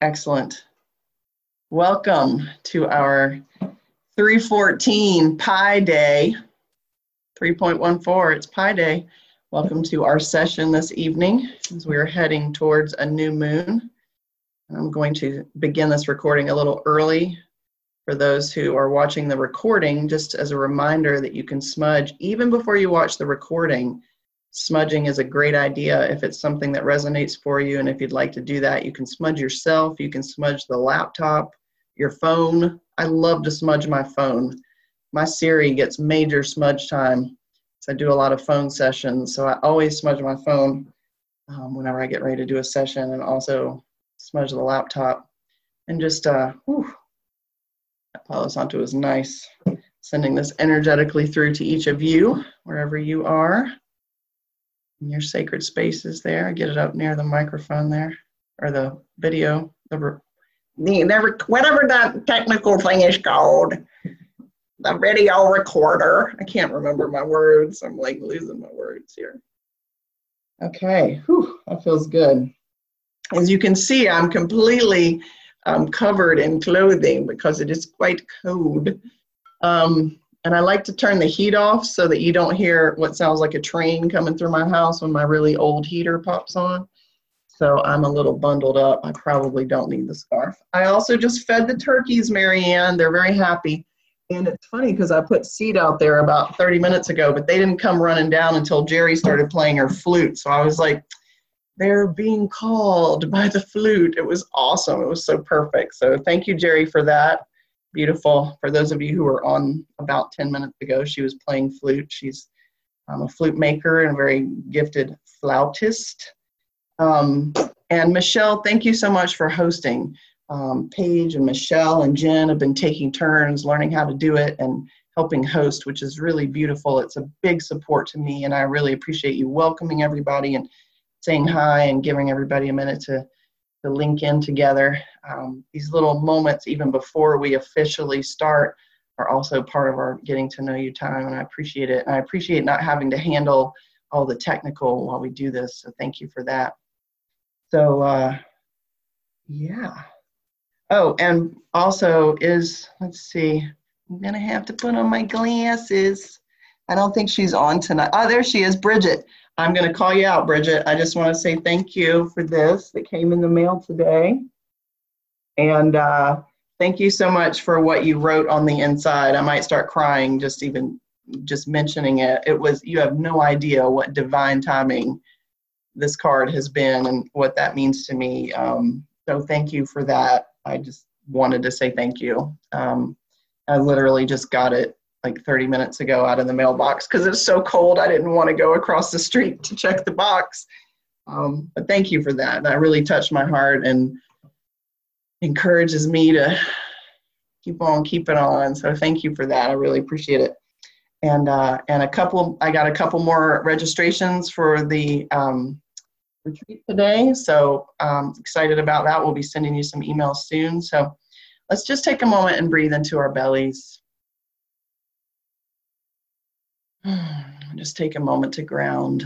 Excellent. Welcome to our 314 Pi Day, 3.14, it's Pi Day. Welcome to our session this evening as we are heading towards a new moon. I'm going to begin this recording a little early for those who are watching the recording, just as a reminder that you can smudge even before you watch the recording. Smudging is a great idea if it's something that resonates for you, and if you'd like to do that, you can smudge yourself, you can smudge the laptop, your phone. I love to smudge my phone. My Siri gets major smudge time, so I do a lot of phone sessions, so I always smudge my phone whenever I get ready to do a session, and also smudge the laptop. And just, Palo Santo is nice. Sending this energetically through to each of you, wherever you are. In your sacred spaces there. Get it up near the microphone there, or the video, whatever that technical thing is called, the video recorder. I can't remember my words. I'm like losing my words here. Okay, whew, that feels good. As you can see, I'm completely covered in clothing because it is quite cold. And I like to turn the heat off so that you don't hear what sounds like a train coming through my house when my really old heater pops on. So I'm a little bundled up. I probably don't need the scarf. I also just fed the turkeys, Marianne. They're very happy. And it's funny because I put seed out there about 30 minutes ago, but they didn't come running down until Jerry started playing her flute. So I was like, they're being called by the flute. It was awesome. It was so perfect. So thank you, Jerry, for that. Beautiful. For those of you who were on about 10 minutes ago, she was playing flute. She's a flute maker and a very gifted flautist. And Michelle, thank you so much for hosting. Paige and Michelle and Jen have been taking turns learning how to do it and helping host, which is really beautiful. It's a big support to me, and I really appreciate you welcoming everybody and saying hi and giving everybody a minute to link in together. These little moments, even before we officially start, are also part of our getting to know you time, and I appreciate it. And I appreciate not having to handle all the technical while we do this, so thank you for that. So, yeah. Oh, and also let's see, I'm gonna have to put on my glasses. I don't think she's on tonight. Oh, there she is, Bridget. I'm going to call you out, Bridget. I just want to say thank you for this that came in the mail today. And thank you so much for what you wrote on the inside. I might start crying just mentioning it. You have no idea what divine timing this card has been and what that means to me. So thank you for that. I just wanted to say thank you. I literally just got it like 30 minutes ago out of the mailbox because it's so cold. I didn't want to go across the street to check the box. But thank you for that. That really touched my heart and encourages me to keep on keeping on. So thank you for that. I really appreciate it. And I got a couple more registrations for the retreat today. So excited about that. We'll be sending you some emails soon. So let's just take a moment and breathe into our bellies. Just take a moment to ground.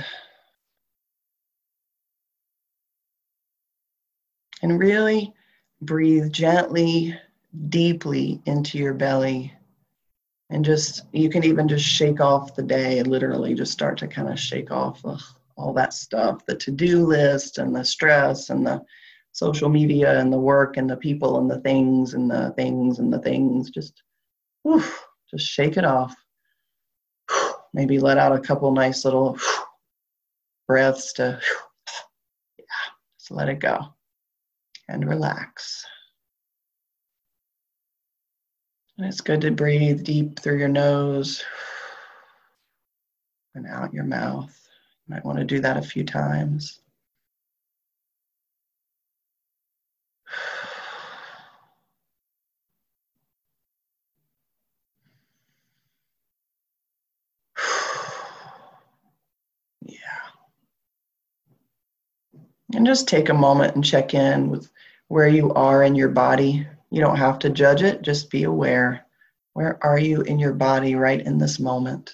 And really breathe gently, deeply into your belly. And you can even just shake off the day, literally just start to kind of shake off all that stuff, the to-do list and the stress and the social media and the work and the people and the things and the things and the things. Just shake it off. Maybe let out a couple nice little breaths to, just let it go and relax. And it's good to breathe deep through your nose and out your mouth. You might want to do that a few times. Yeah. And just take a moment and check in with where you are in your body. You don't have to judge it, just be aware. Where are you in your body right in this moment?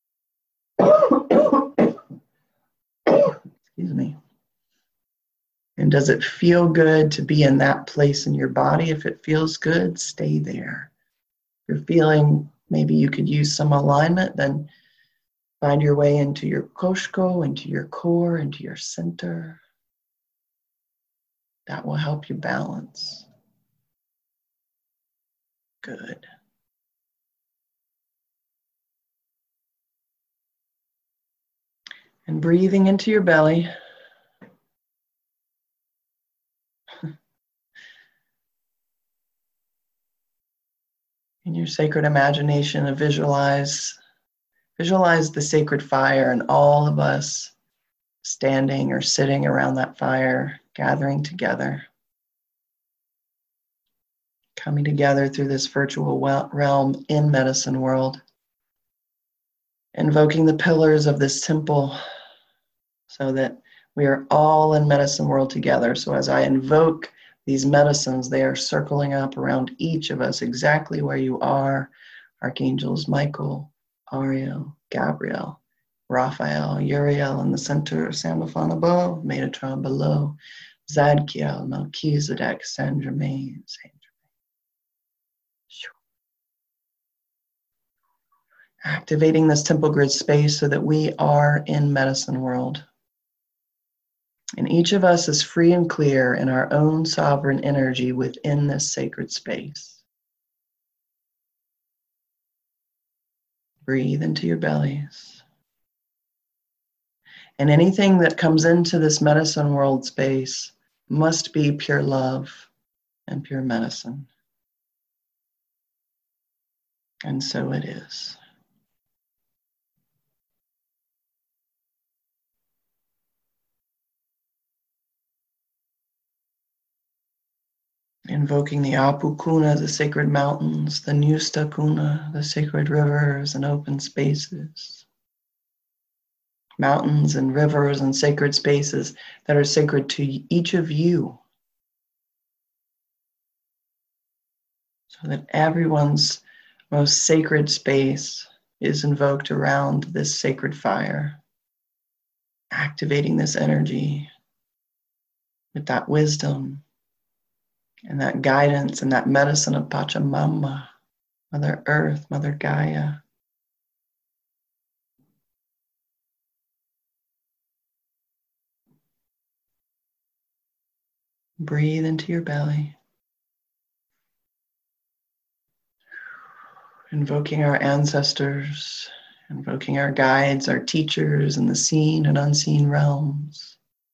Excuse me. And does it feel good to be in that place in your body? If it feels good, stay there. If you're feeling maybe you could use some alignment, then find your way into your koshko, into your core, into your center. That will help you balance. Good. And breathing into your belly. In your sacred imagination, visualize the sacred fire and all of us standing or sitting around that fire, gathering together, coming together through this virtual realm in Medicine World, invoking the pillars of this temple so that we are all in Medicine World together. So as I invoke these medicines, they are circling up around each of us exactly where you are. Archangels Michael, Ariel, Gabriel, Raphael, Uriel in the center, Samaphon above, Metatron below, Zadkiel, Melchizedek, Saint Germain, activating this temple grid space so that we are in Medicine World. And each of us is free and clear in our own sovereign energy within this sacred space. Breathe into your bellies. And anything that comes into this Medicine World space must be pure love and pure medicine. And so it is. Invoking the Apu Kuna, the sacred mountains, the Nusta Kuna, the sacred rivers and open spaces. Mountains and rivers and sacred spaces that are sacred to each of you. So that everyone's most sacred space is invoked around this sacred fire, activating this energy with that wisdom and that guidance and that medicine of Pachamama, Mother Earth, Mother Gaia. Breathe into your belly. Invoking our ancestors, invoking our guides, our teachers in the seen and unseen realms.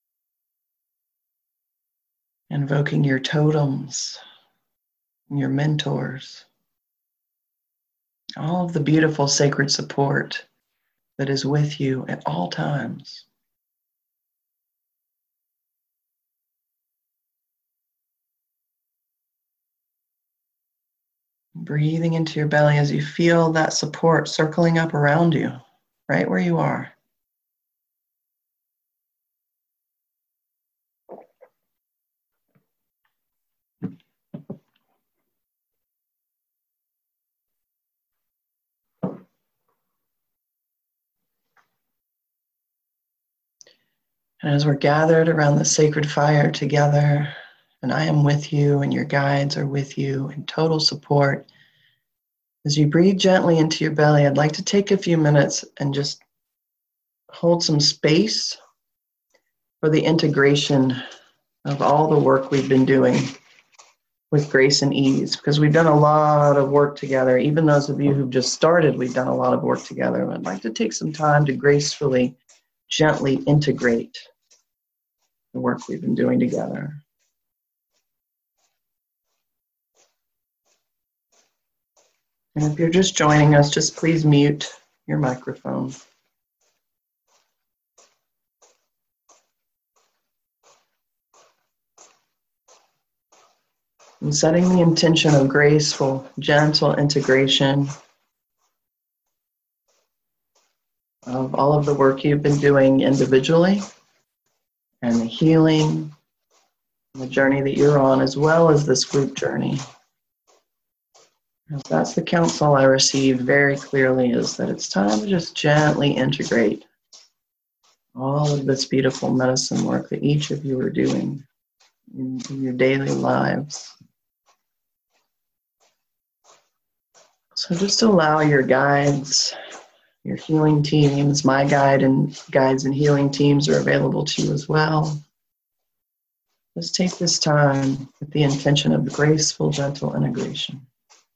Invoking your totems, your mentors. All of the beautiful sacred support that is with you at all times. Breathing into your belly as you feel that support circling up around you, right where you are. And as we're gathered around the sacred fire together, and I am with you and your guides are with you in total support, as you breathe gently into your belly, I'd like to take a few minutes and just hold some space for the integration of all the work we've been doing with grace and ease, because we've done a lot of work together. Even those of you who've just started, we've done a lot of work together. I'd like to take some time to gracefully, gently integrate the work we've been doing together. And if you're just joining us, just please mute your microphone. And setting the intention of graceful, gentle integration of all of the work you've been doing individually and the healing, and the journey that you're on, as well as this group journey. That's the counsel I received very clearly, is that it's time to just gently integrate all of this beautiful medicine work that each of you are doing in your daily lives. So just allow your guides, your healing teams, my guides and healing teams are available to you as well. Just take this time with the intention of graceful, gentle integration.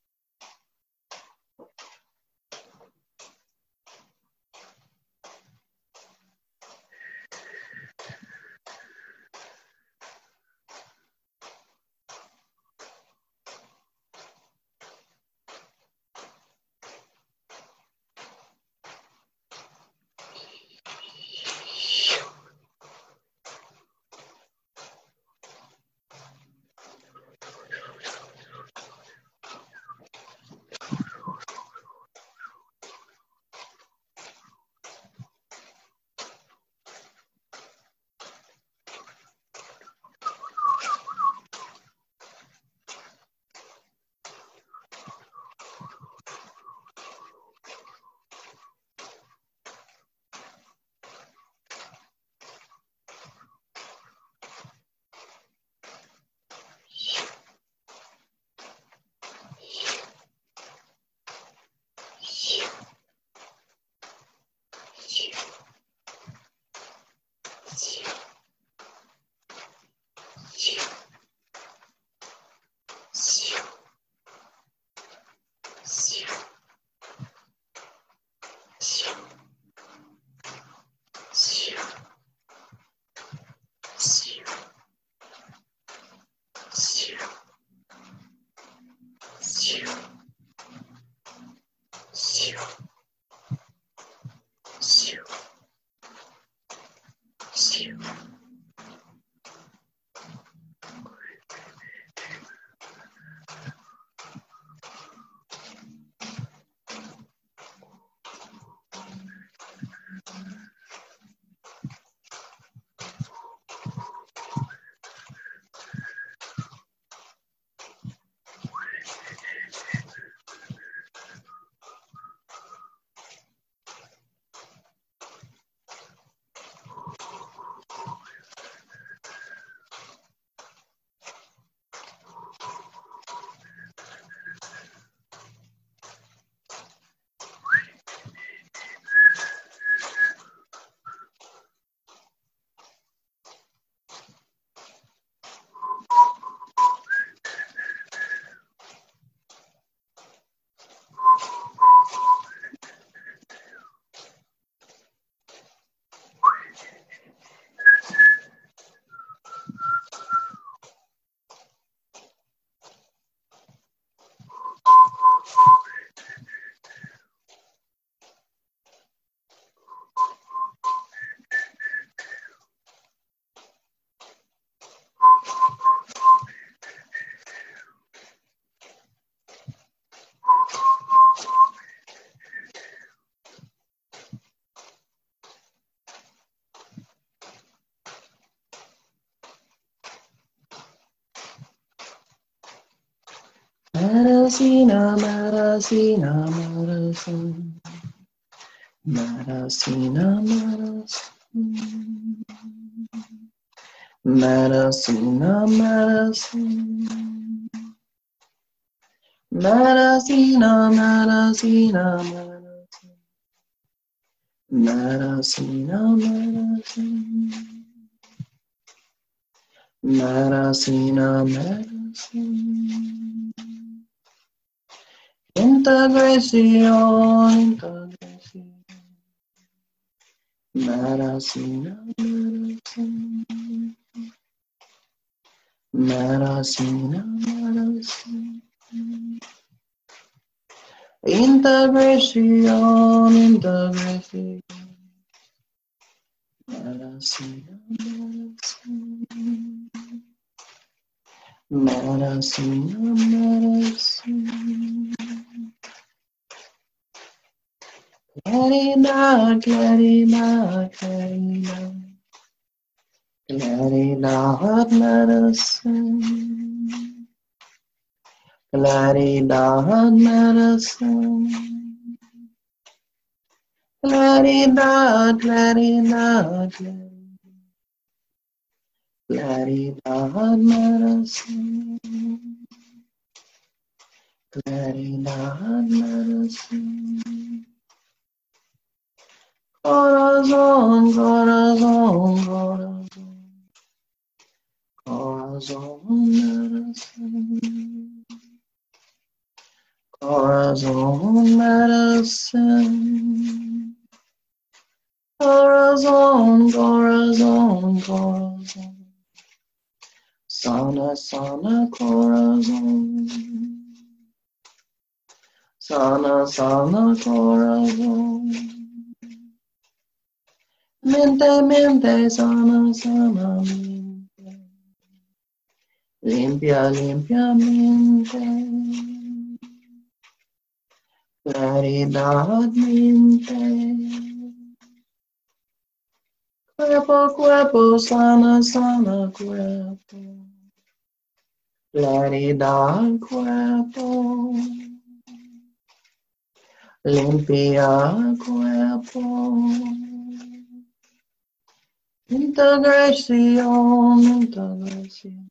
Marasina, Marasina, Marasina, Marasina, Marasina, Marasina, Marasina, Marasina, Marasina, Marasina, Marasina, Marasina. Integración, integración. Marasina, Marasina, Marasina, Marasina. Integración, integración. Marasina, Marasina. Marasina, Marasina. Clarina, Clarina, Clarina. Clarina, medicine. Clarina, medicine. Clarina, Clarina, Claridad medicine. Claridad medicine. Corazón, corazón, corazón. Corazón medicine. Corazón medicine. Corazón, corazón, corazón. Sana, sana, corazón. Sana, sana, corazón. Mente, mente, sana, sana, mente. Limpia, limpia, mente. Claridad, mente. Cuerpo, cuerpo, sana, sana, cuerpo. Claridad, cuerpo. Limpia, cuerpo. Integración, integración.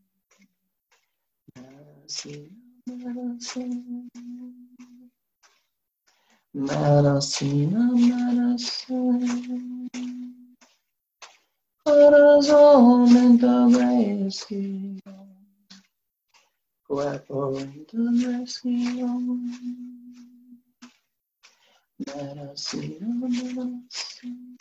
Medicina, medicina. Corazón, integración. Cuerpo, integración. Medicina, medicina.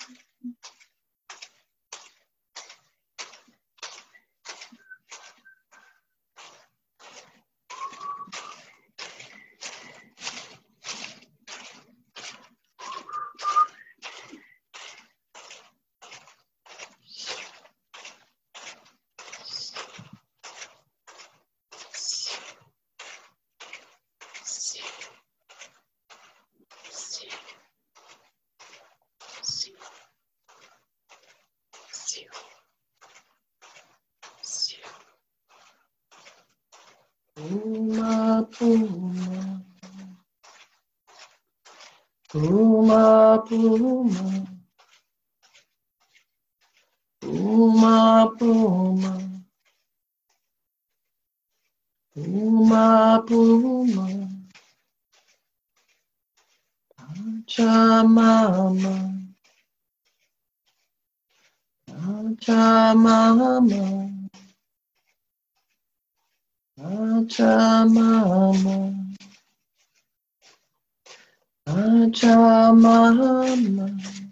Puma, puma, puma, puma, puma, puma, puma, puma, Pachamama, Pachamama, Pachamama, Pachamama.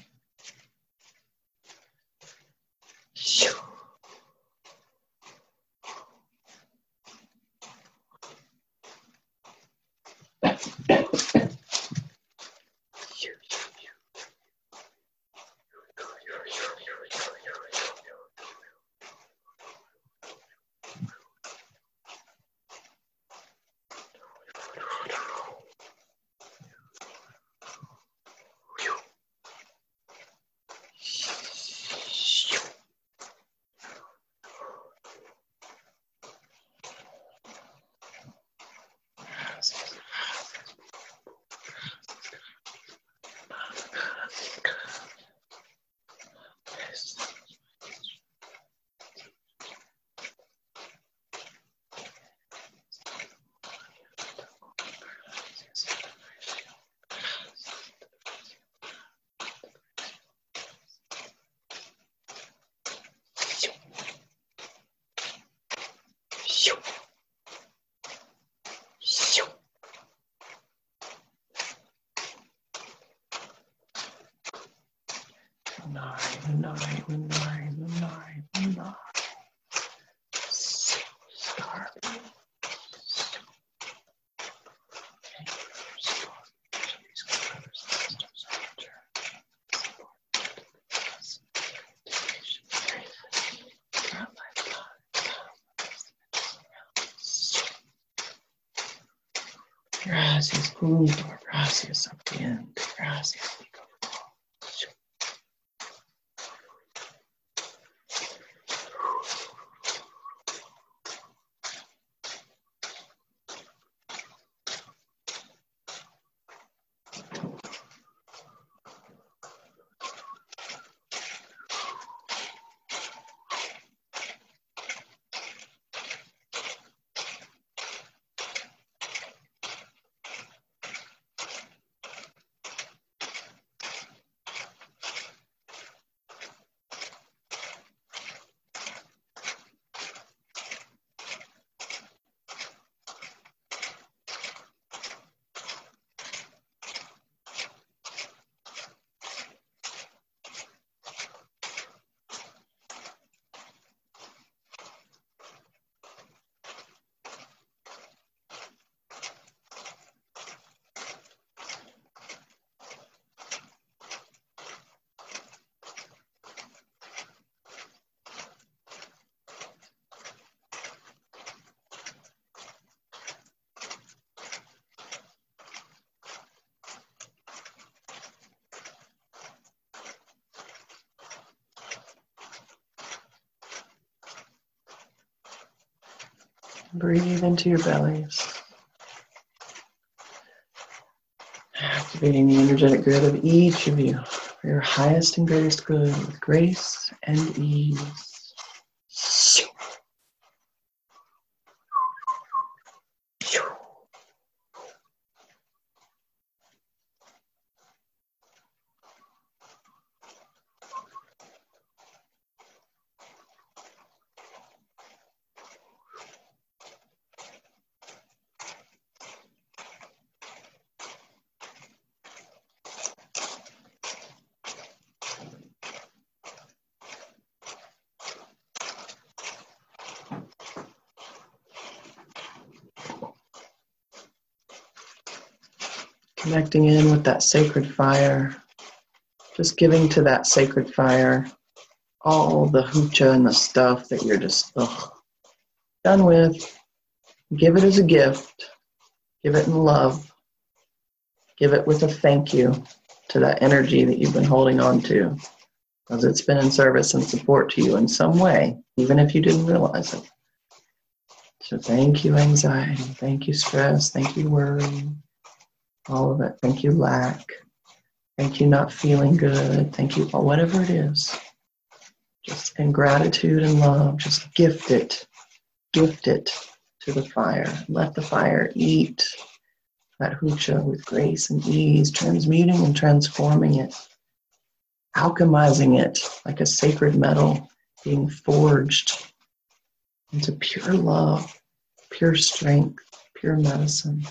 Nine. Start. Gracias, punto. Gracias, ambiente. Gracias. Breathe into your bellies. Activating the energetic grid of each of you for your highest and greatest good with grace and ease. Connecting in with that sacred fire, just giving to that sacred fire all the hoocha and the stuff that you're just done with. Give it as a gift. Give it in love. Give it with a thank you to that energy that you've been holding on to, because it's been in service and support to you in some way, even if you didn't realize it. So thank you, anxiety. Thank you, stress. Thank you, worry. All of it. Thank you, lack. Thank you, not feeling good. Thank you, whatever it is. Just in gratitude and love, just gift it to the fire. Let the fire eat that hoocha with grace and ease, transmuting and transforming it, alchemizing it like a sacred metal being forged into pure love, pure strength, pure medicine.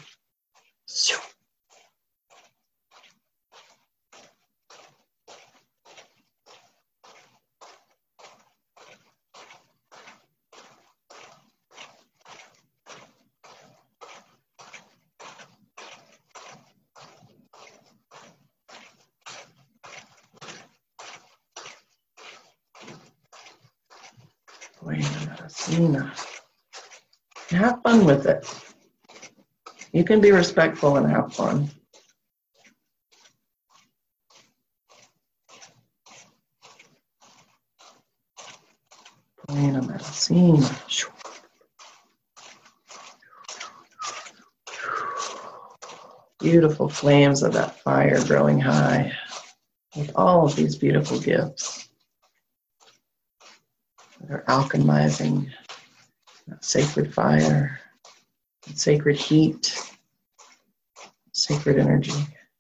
Have fun with it. You can be respectful and have fun. Buena medicina. Beautiful flames of that fire growing high with all of these beautiful gifts that are alchemizing that sacred fire, that sacred heat, sacred energy.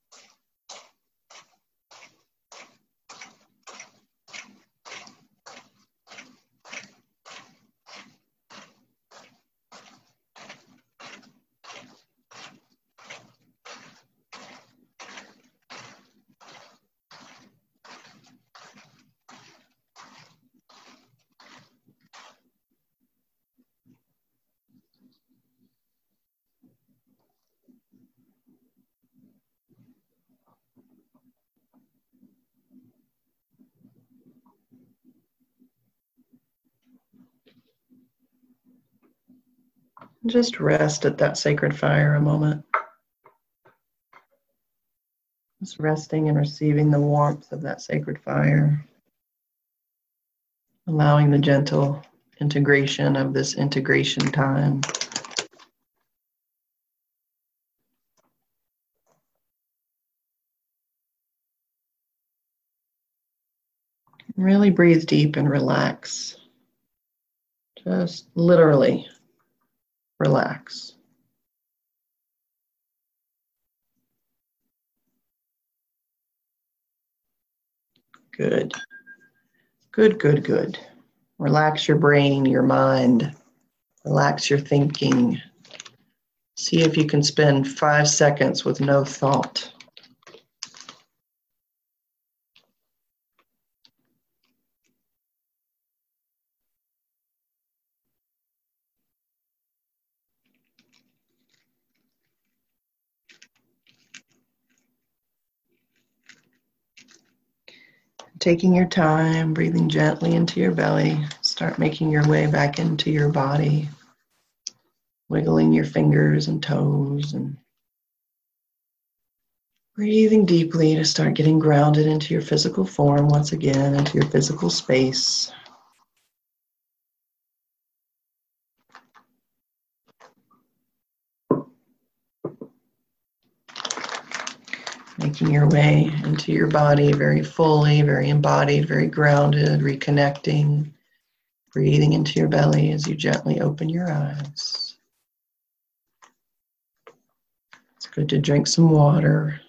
Just rest at that sacred fire a moment. Just resting and receiving the warmth of that sacred fire. Allowing the gentle integration of this integration time. Really breathe deep and relax. Just literally relax. Good. Good, good, good. Relax your brain, your mind. Relax your thinking. See if you can spend 5 seconds with no thought. Taking your time, breathing gently into your belly. Start making your way back into your body. Wiggling your fingers and toes and breathing deeply to start getting grounded into your physical form once again, into your physical space. Making your way into your body very fully, very embodied, very grounded, reconnecting, breathing into your belly as you gently open your eyes. It's good to drink some water.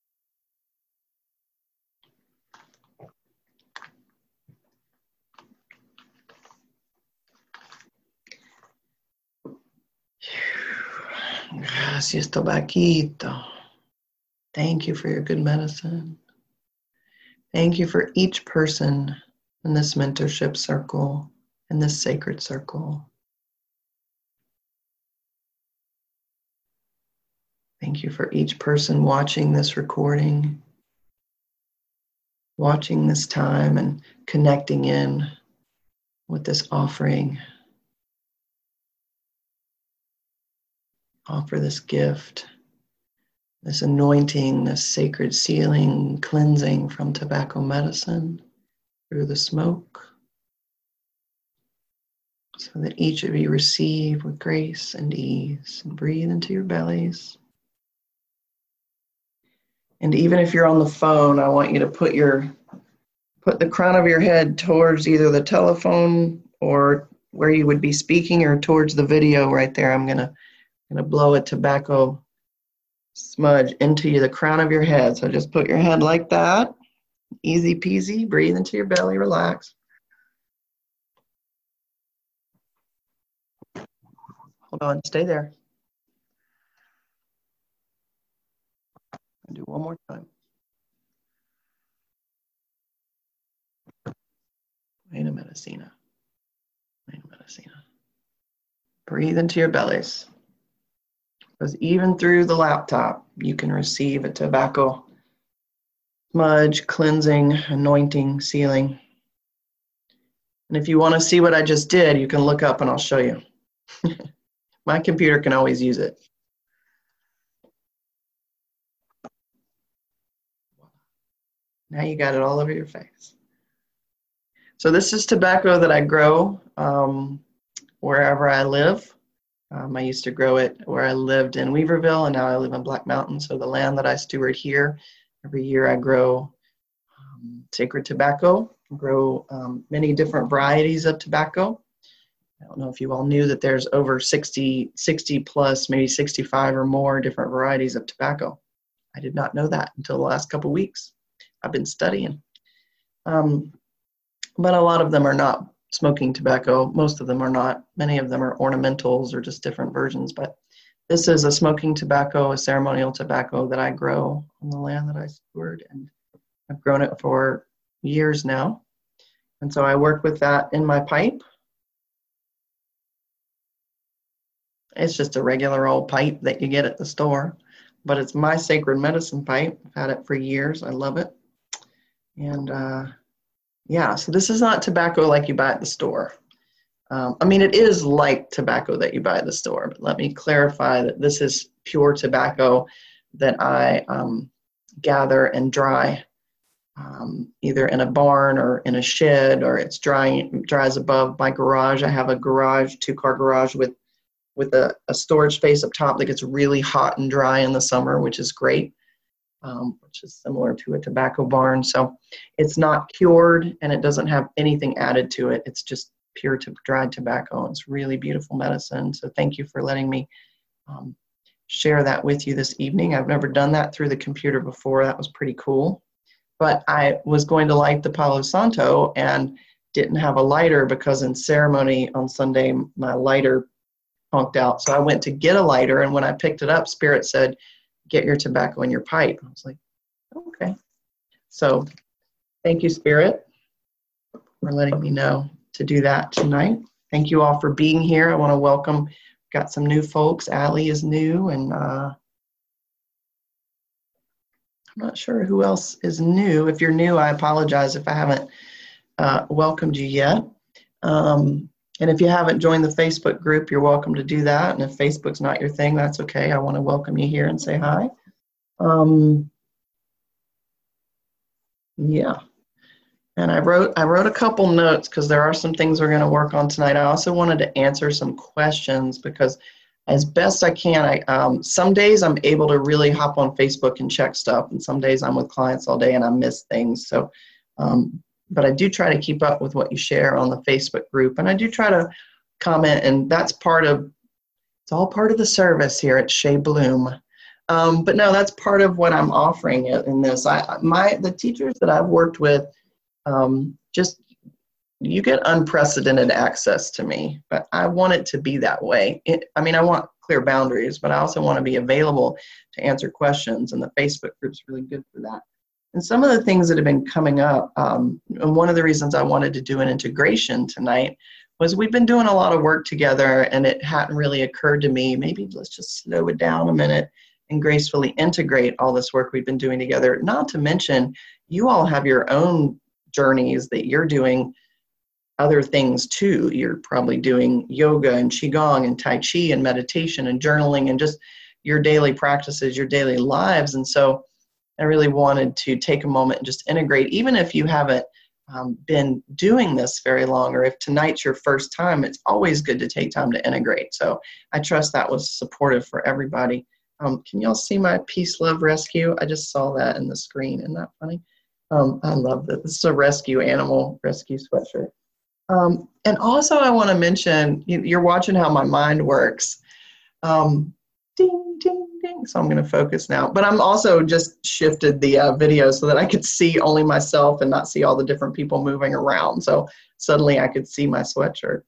Gracias, Tobaquito. Thank you for your good medicine. Thank you for each person in this mentorship circle, in this sacred circle. Thank you for each person watching this recording, watching this time and connecting in with this offering. Offer this gift, this anointing, this sacred sealing, cleansing from tobacco medicine through the smoke, so that each of you receive with grace and ease, and breathe into your bellies. And even if you're on the phone, I want you to put the crown of your head towards either the telephone or where you would be speaking, or towards the video right there. I'm gonna blow a tobacco smudge into the crown of your head. So just put your head like that. Easy peasy. Breathe into your belly. Relax. Hold on. Stay there. I'll do one more time. Buena medicina. Buena medicina. Breathe into your bellies. Because even through the laptop, you can receive a tobacco smudge, cleansing, anointing, sealing. And if you want to see what I just did, you can look up and I'll show you. My computer can always use it. Now you got it all over your face. So this is tobacco that I grow wherever I live. I used to grow it where I lived in Weaverville, and now I live in Black Mountain. So the land that I steward here, every year I grow sacred tobacco, grow many different varieties of tobacco. I don't know if you all knew that there's over 60 plus, maybe 65 or more different varieties of tobacco. I did not know that until the last couple of weeks. I've been studying. But a lot of them are not smoking tobacco. Most of them are not. Many of them are ornamentals or just different versions. But this is a smoking tobacco, a ceremonial tobacco that I grow on the land that I steward. And I've grown it for years now. And so I work with that in my pipe. It's just a regular old pipe that you get at the store. But it's my sacred medicine pipe. I've had it for years. I love it. And yeah, so this is not tobacco like you buy at the store. I mean, it is like tobacco that you buy at the store, but let me clarify that this is pure tobacco that I gather and dry, either in a barn or in a shed, or it dries above my garage. I have a garage, 2-car garage with a storage space up top that gets really hot and dry in the summer, which is great. Which is similar to a tobacco barn. So it's not cured and it doesn't have anything added to it. It's just pure dried tobacco. It's really beautiful medicine. So thank you for letting me share that with you this evening. I've never done that through the computer before. That was pretty cool. But I was going to light the Palo Santo and didn't have a lighter because in ceremony on Sunday, my lighter honked out. So I went to get a lighter, and when I picked it up, Spirit said, "Get your tobacco in your pipe." I was like, okay. So thank you, Spirit, for letting me know to do that tonight. Thank you all for being here. I want to welcome, got some new folks. Allie is new, and I'm not sure who else is new. If you're new, I apologize if I haven't welcomed you yet. And if you haven't joined the Facebook group, you're welcome to do that. And if Facebook's not your thing, that's okay. I want to welcome you here and say hi. Yeah. And I wrote a couple notes because there are some things we're going to work on tonight. I also wanted to answer some questions because as best I can. Some days I'm able to really hop on Facebook and check stuff, and some days I'm with clients all day and I miss things. So, but I do try to keep up with what you share on the Facebook group, and I do try to comment, and that's it's all part of the service here at Shea Bloom. But no, that's part of what I'm offering in this. The teachers that I've worked with, you get unprecedented access to me, but I want it to be that way. I want clear boundaries, but I also want to be available to answer questions, and the Facebook group's really good for that. And some of the things that have been coming up, and one of the reasons I wanted to do an integration tonight was we've been doing a lot of work together, and it hadn't really occurred to me, maybe let's just slow it down a minute and gracefully integrate all this work we've been doing together. Not to mention, you all have your own journeys that you're doing other things too. You're probably doing yoga and qigong and tai chi and meditation and journaling and just your daily practices, your daily lives. And so I really wanted to take a moment and just integrate, even if you haven't been doing this very long, or if tonight's your first time, it's always good to take time to integrate. So I trust that was supportive for everybody. Can y'all see my Peace, Love, Rescue? I just saw that in the screen. Isn't that funny? I love that. This is a rescue animal rescue sweatshirt. And also I want to mention, you're watching how my mind works. Ding, ding, ding. So I'm going to focus now. But I'm also just shifted the video so that I could see only myself and not see all the different people moving around. So suddenly I could see my sweatshirt.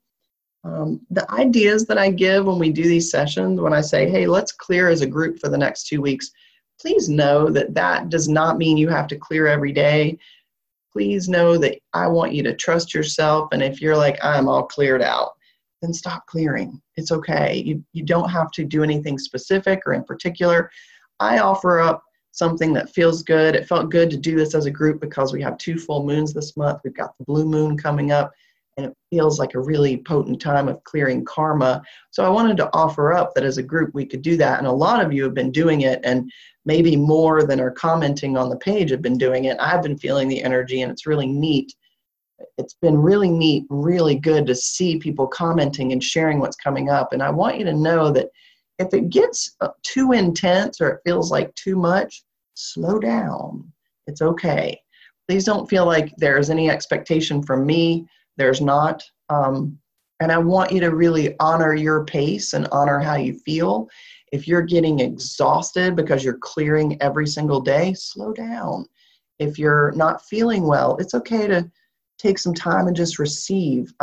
The ideas that I give when we do these sessions, when I say, hey, let's clear as a group for the next 2 weeks, please know that that does not mean you have to clear every day. Please know that I want you to trust yourself. And if you're like, I'm all cleared out, then stop clearing. It's okay. You don't have to do anything specific or in particular. I offer up something that feels good. It felt good to do this as a group because we have 2 full moons this month. We've got the blue moon coming up, and it feels like a really potent time of clearing karma. So I wanted to offer up that as a group we could do that. And a lot of you have been doing it, and maybe more than are commenting on the page have been doing it. I've been feeling the energy, and it's really neat. It's been really neat, really good to see people commenting and sharing what's coming up. And I want you to know that if it gets too intense or it feels like too much, slow down. It's okay. Please don't feel like there's any expectation from me. There's not. And I want you to really honor your pace and honor how you feel. If you're getting exhausted because you're clearing every single day, slow down. If you're not feeling well, it's okay to take some time and just receive.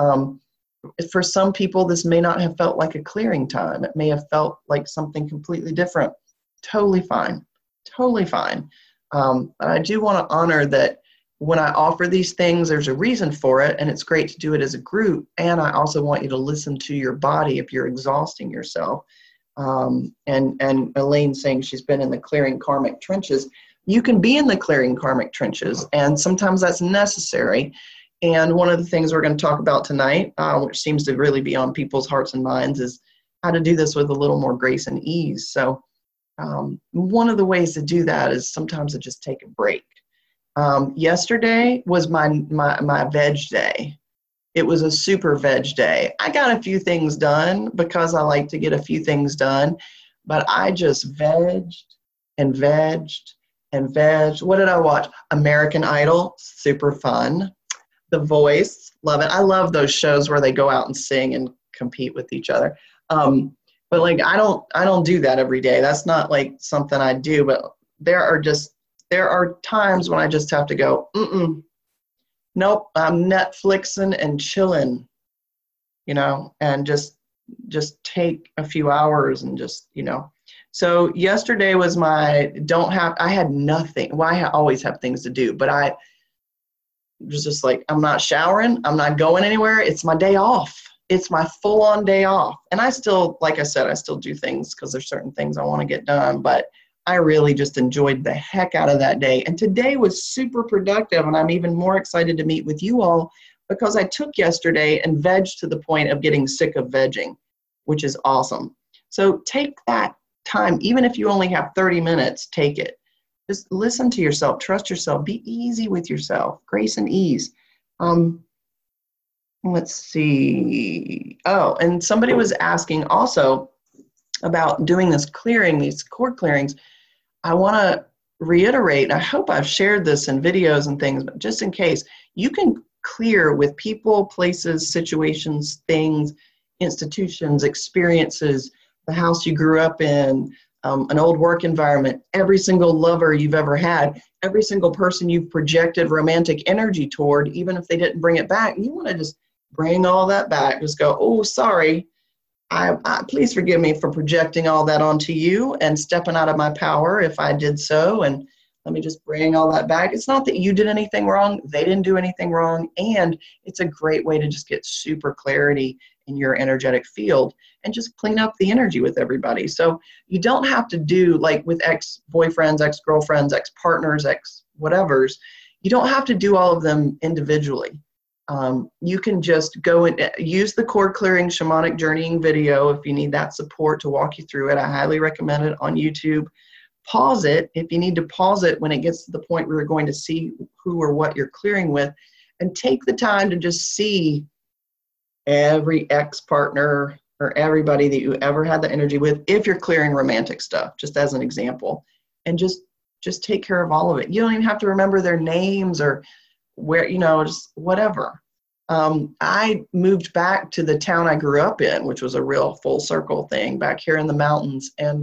For some people, this may not have felt like a clearing time. It may have felt like something completely different. Totally fine. Totally fine. But I do want to honor that when I offer these things, there's a reason for it, and it's great to do it as a group. And I also want you to listen to your body if you're exhausting yourself. And Elaine saying she's been in the clearing karmic trenches. You can be in the clearing karmic trenches, and sometimes that's necessary. And one of the things we're going to talk about tonight, which seems to really be on people's hearts and minds, is how to do this with a little more grace and ease. So one of the ways to do that is sometimes to just take a break. Yesterday was my veg day. It was a super veg day. I got a few things done because I like to get a few things done, but I just vegged and vegged and vegged. What did I watch? American Idol, super fun. The Voice, love it. I love those shows where they go out and sing and compete with each other. But like, I don't do that every day. That's not like something I do, but there are times when I just have to go, nope, I'm Netflixing and chilling, and just take a few hours and just, So yesterday was I had nothing. Well, I always have things to do, but I was just like, I'm not showering. I'm not going anywhere. It's my day off. It's my full-on day off. And I still, like I said, I still do things because there's certain things I want to get done, but I really just enjoyed the heck out of that day. And today was super productive, and I'm even more excited to meet with you all because I took yesterday and vegged to the point of getting sick of vegging, which is awesome. So take that time, even if you only have 30 minutes, take it. Just listen to yourself, trust yourself, be easy with yourself, grace and ease. Let's see. Oh, and somebody was asking also, about doing this clearing, these cord clearings, I want to reiterate, I hope I've shared this in videos and things, but just in case, you can clear with people, places, situations, things, institutions, experiences, the house you grew up in, an old work environment, every single lover you've ever had, every single person you've projected romantic energy toward, even if they didn't bring it back. You want to just bring all that back. Just go, oh, sorry. Please forgive me for projecting all that onto you and stepping out of my power if I did so. And let me just bring all that back. It's not that you did anything wrong. They didn't do anything wrong. And it's a great way to just get super clarity in your energetic field and just clean up the energy with everybody. So you don't have to do like with ex-boyfriends, ex-girlfriends, ex-partners, ex-whatevers. You don't have to do all of them individually. You can just go and use the cord clearing shamanic journeying video if you need that support to walk you through it. I highly recommend it on YouTube. Pause it if you need to pause it when it gets to the point where you're going to see who or what you're clearing with, and take the time to just see every ex-partner or everybody that you ever had the energy with, if you're clearing romantic stuff, just as an example, and just take care of all of it. You don't even have to remember their names or where, just whatever. I moved back to the town I grew up in, which was a real full circle thing back here in the mountains, and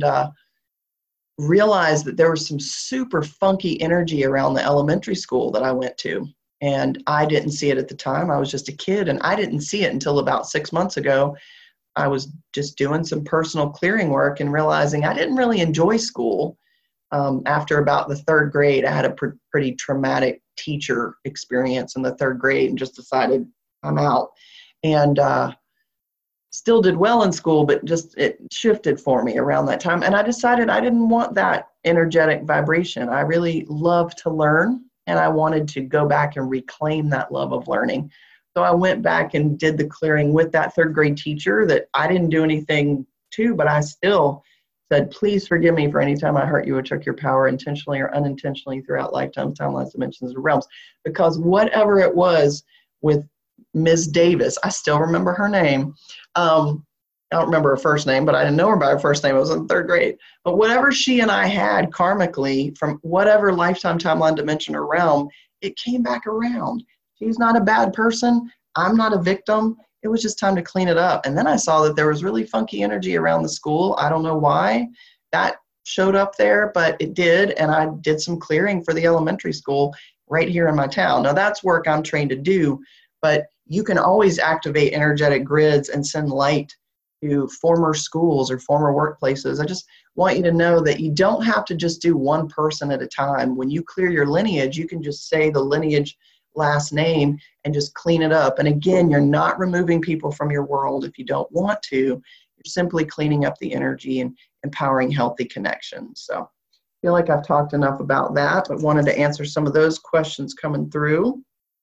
realized that there was some super funky energy around the elementary school that I went to. And I didn't see it at the time. I was just a kid, and I didn't see it until about 6 months ago. I was just doing some personal clearing work and realizing I didn't really enjoy school. After about the third grade, I had a pretty traumatic teacher experience in the third grade and just decided I'm out. And still did well in school, but just it shifted for me around that time. And I decided I didn't want that energetic vibration. I really love to learn, and I wanted to go back and reclaim that love of learning. So I went back and did the clearing with that third grade teacher that I didn't do anything to, but I still said, please forgive me for any time I hurt you or took your power intentionally or unintentionally throughout lifetimes, timelines, dimensions, and realms. Because whatever it was with Ms. Davis, I still remember her name. I don't remember her first name, but I didn't know her by her first name. I was in third grade. But whatever she and I had karmically from whatever lifetime, timeline, dimension, or realm, it came back around. She's not a bad person. I'm not a victim. It was just time to clean it up. And then I saw that there was really funky energy around the school. I don't know why that showed up there, but it did. And I did some clearing for the elementary school right here in my town. Now that's work I'm trained to do, but you can always activate energetic grids and send light to former schools or former workplaces. I just want you to know that you don't have to just do one person at a time. When you clear your lineage, you can just say the lineage last name and just clean it up. And again, you're not removing people from your world if you don't want to. You're simply cleaning up the energy and empowering healthy connections. So I feel like I've talked enough about that, but wanted to answer some of those questions coming through.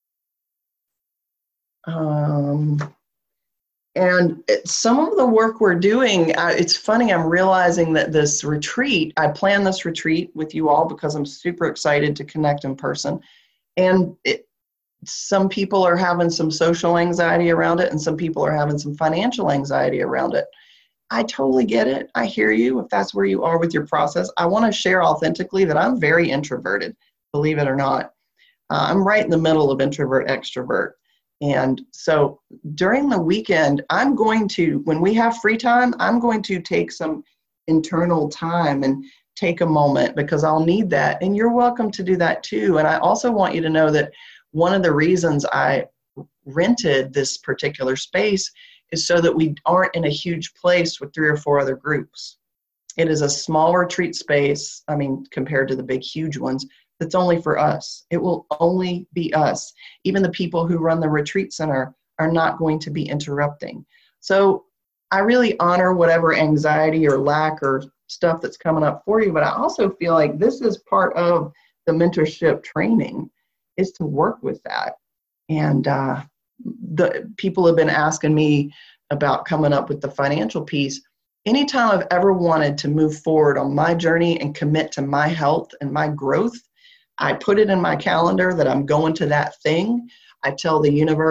And some of the work we're doing, it's funny, I'm realizing that this retreat, I planned this retreat with you all because I'm super excited to connect in person. And some people are having some social anxiety around it, and some people are having some financial anxiety around it. I totally get it. I hear you if that's where you are with your process. I want to share authentically that I'm very introverted, believe it or not. I'm right in the middle of introvert, extrovert. And so during the weekend, I'm going to, when we have free time, I'm going to take some internal time and take a moment because I'll need that. And you're welcome to do that too. And I also want you to know that one of the reasons I rented this particular space is so that we aren't in a huge place with 3 or 4 other groups. It is a small retreat space, I mean, compared to the big, huge ones, that's only for us. It will only be us. Even the people who run the retreat center are not going to be interrupting. So I really honor whatever anxiety or lack or stuff that's coming up for you, but I also feel like this is part of the mentorship training, is to work with that. And the people have been asking me about coming up with the financial piece. Anytime I've ever wanted to move forward on my journey and commit to my health and my growth, I put it in my calendar that I'm going to that thing. I tell the universe,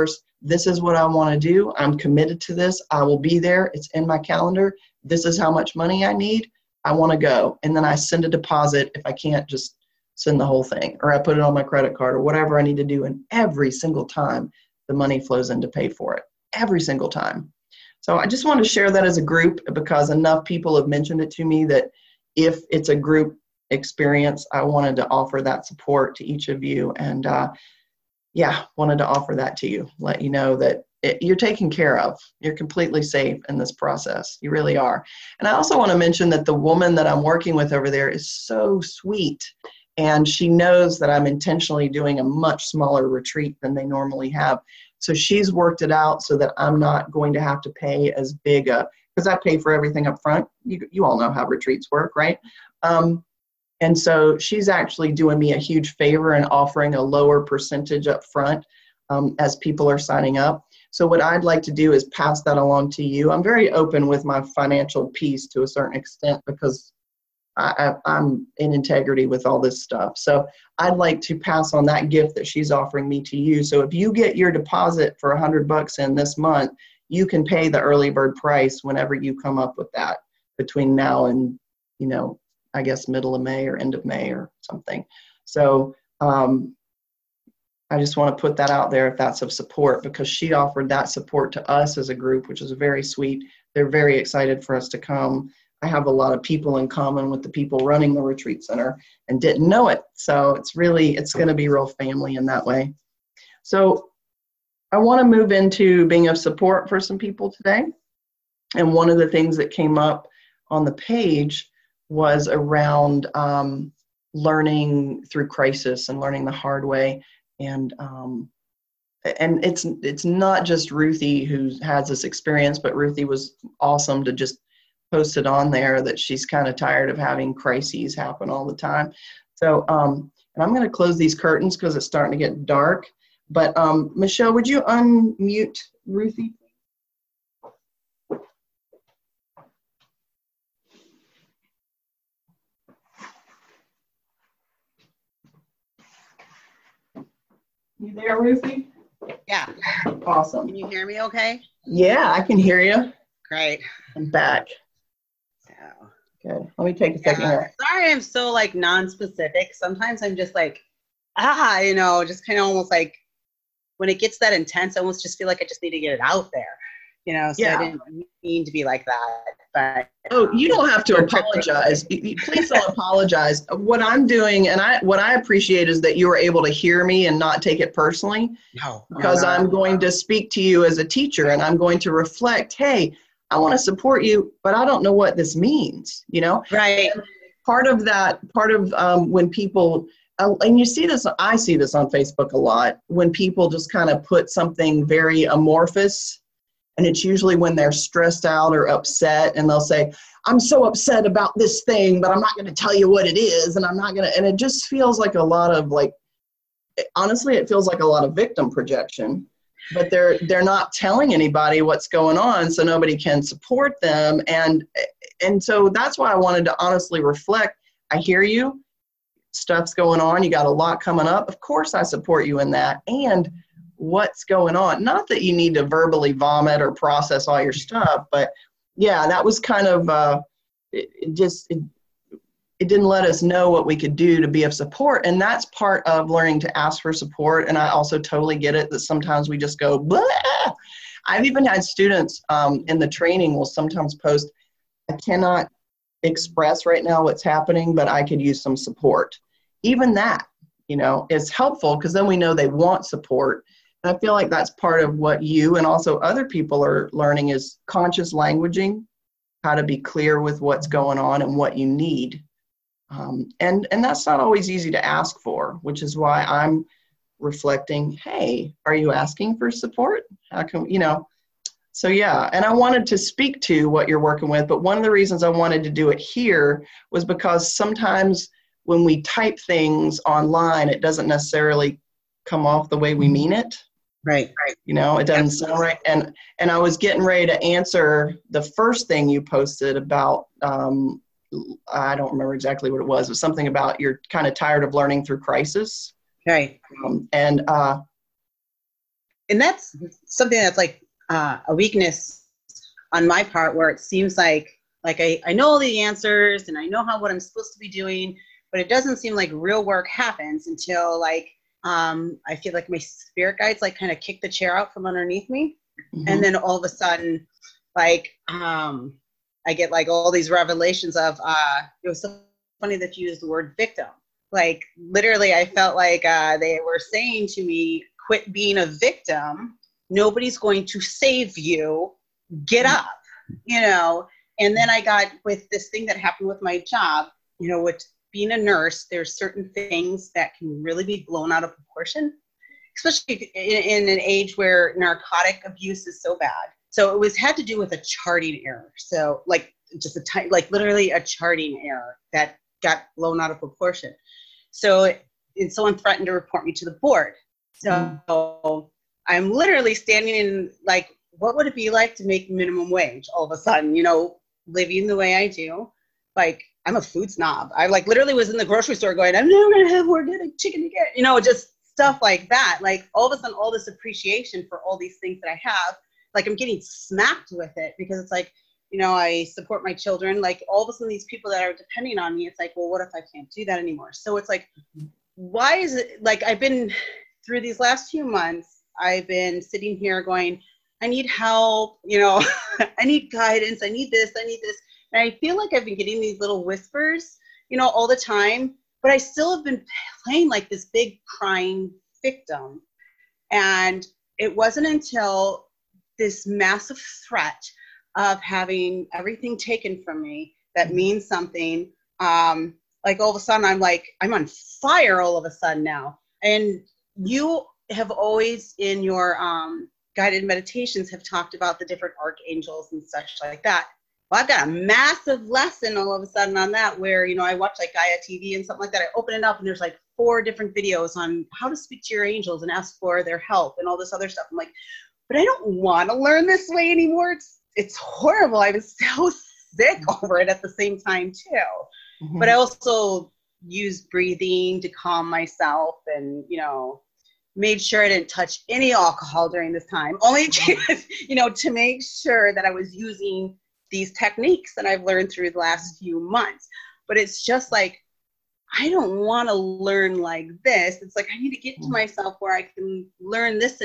this is what I want to do. I'm committed to this. I will be there. It's in my calendar. This is how much money I need. I want to go. And then I send a deposit if I can't just send the whole thing, or I put it on my credit card or whatever I need to do. And every single time the money flows in to pay for it, every single time. So I just want to share that as a group, because enough people have mentioned it to me that if it's a group experience, I wanted to offer that support to each of you. And wanted to offer that to you, let you know that you're taken care of. You're completely safe in this process. You really are. And I also want to mention that the woman that I'm working with over there is so sweet. And she knows that I'm intentionally doing a much smaller retreat than they normally have. So she's worked it out so that I'm not going to have to pay as big because I pay for everything up front. You all know how retreats work, right? And so she's actually doing me a huge favor and offering a lower percentage up front as people are signing up. So what I'd like to do is pass that along to you. I'm very open with my financial piece to a certain extent because I'm in integrity with all this stuff. So I'd like to pass on that gift that she's offering me to you. So if you get your deposit for $100 in this month, you can pay the early bird price whenever you come up with that between now and, I guess middle of May or end of May or something. So I just want to put that out there if that's of support, because she offered that support to us as a group, which is very sweet. They're very excited for us to come. I have a lot of people in common with the people running the retreat center and didn't know it. So it's going to be real family in that way. So I want to move into being of support for some people today. And one of the things that came up on the page was around learning through crisis and learning the hard way. And it's not just Ruthie who has this experience, but Ruthie was awesome to just post it on there that she's kind of tired of having crises happen all the time. So, and I'm going to close these curtains because it's starting to get dark. But Michelle, would you unmute Ruthie? You there, Ruthie? Yeah. Awesome. Can you hear me okay? Yeah, I can hear you. Great. I'm back. So, good. Let me take a second here. Sorry I'm so non-specific. Sometimes I'm just just kind of almost like when it gets that intense, I almost just feel like I just need to get it out there. So yeah. I didn't mean to be like that. But you don't have to apologize. Please don't apologize. What I'm doing, and what I appreciate is that you were able to hear me and not take it personally. No. Because I'm going to speak to you as a teacher, and I'm going to reflect, hey, I want to support you, but I don't know what this means, Right. And part of when people, and you see this, I see this on Facebook a lot, when people just kind of put something very amorphous. And it's usually when they're stressed out or upset, and they'll say, I'm so upset about this thing, but I'm not going to tell you what it is. And and it just feels like a lot of honestly, it feels like a lot of victim projection, but they're not telling anybody what's going on, so nobody can support them. And so that's why I wanted to honestly reflect. I hear you, stuff's going on. You got a lot coming up. Of course I support you in that. And what's going on. Not that you need to verbally vomit or process all your stuff, but yeah, that was kind of, it didn't let us know what we could do to be of support. And that's part of learning to ask for support. And I also totally get it that sometimes we just go, blah. I've even had students in the training will sometimes post, I cannot express right now what's happening, but I could use some support. Even that, is helpful because then we know they want support. I feel like that's part of what you and also other people are learning is conscious languaging, how to be clear with what's going on and what you need. And that's not always easy to ask for, which is why I'm reflecting, hey, are you asking for support? How come, so yeah, and I wanted to speak to what you're working with, but one of the reasons I wanted to do it here was because sometimes when we type things online, it doesn't necessarily come off the way we mean it. Right. It doesn't sound right. And I was getting ready to answer the first thing you posted about, I don't remember exactly what it was. It was something about you're kind of tired of learning through crisis. Right. And and that's something that's like a weakness on my part, where it seems like I know all the answers and I know what I'm supposed to be doing, but it doesn't seem like real work happens until like I feel like my spirit guides like kind of kick the chair out from underneath me. Mm-hmm. And then all of a sudden, like I get like all these revelations of it was so funny that you used the word victim. Like literally I felt like they were saying to me, quit being a victim. Nobody's going to save you. Get up, you know. And then I got with this thing that happened with my job, you know, with being a nurse, there's certain things that can really be blown out of proportion, especially in an age where narcotic abuse is so bad. So it had to do with a charting error. So like just like literally a charting error that got blown out of proportion. So and someone threatened to report me to the board. So I'm literally standing in like, what would it be like to make minimum wage all of a sudden, you know, living the way I do? Like, I'm a food snob. I like literally was in the grocery store going, I'm never going to have organic chicken again. You know, just stuff like that. Like all of a sudden, all this appreciation for all these things that I have, like I'm getting smacked with it because it's like, you know, I support my children. Like all of a sudden these people that are depending on me, it's like, well, what if I can't do that anymore? So it's like, why is it like I've been through these last few months, I've been sitting here going, I need help, you know, I need guidance. I need this. And I feel like I've been getting these little whispers, you know, all the time, but I still have been playing like this big crying victim. And it wasn't until this massive threat of having everything taken from me that means something. Like all of a sudden I'm on fire all of a sudden now. And you have always in your guided meditations have talked about the different archangels and such like that. Well, I've got a massive lesson all of a sudden on that where, you know, I watch like Gaia TV and something like that. I open it up and there's like 4 different videos on how to speak to your angels and ask for their help and all this other stuff. I'm like, but I don't want to learn this way anymore. It's horrible. I was so sick over it at the same time too. Mm-hmm. But I also used breathing to calm myself and, you know, made sure I didn't touch any alcohol during this time, only to, you know, to make sure that I was using these techniques that I've learned through the last few months. But it's just like, I don't want to learn like this. It's like, I need to get to myself where I can learn this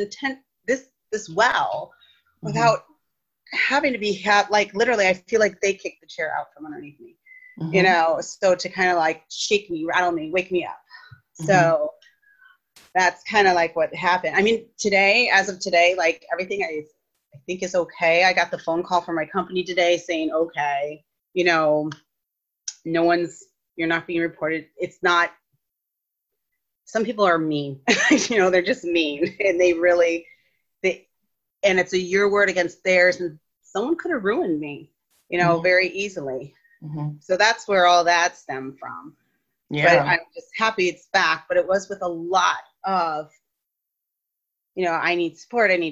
this well without having to be like, literally, I feel like they kicked the chair out from underneath me, you know, so to kind of like shake me, rattle me, wake me up. So that's kind of like what happened. I mean, today, as of today, like everything I think is okay. I got the phone call from my company today saying, okay, you know, you're not being reported. It's not, some people are mean, you know, they're just mean and and it's your word against theirs. And someone could have ruined me, you know, very easily. So that's where all that stemmed from. Yeah. But I'm just happy it's back, but it was with a lot of, you know, I need support. I need,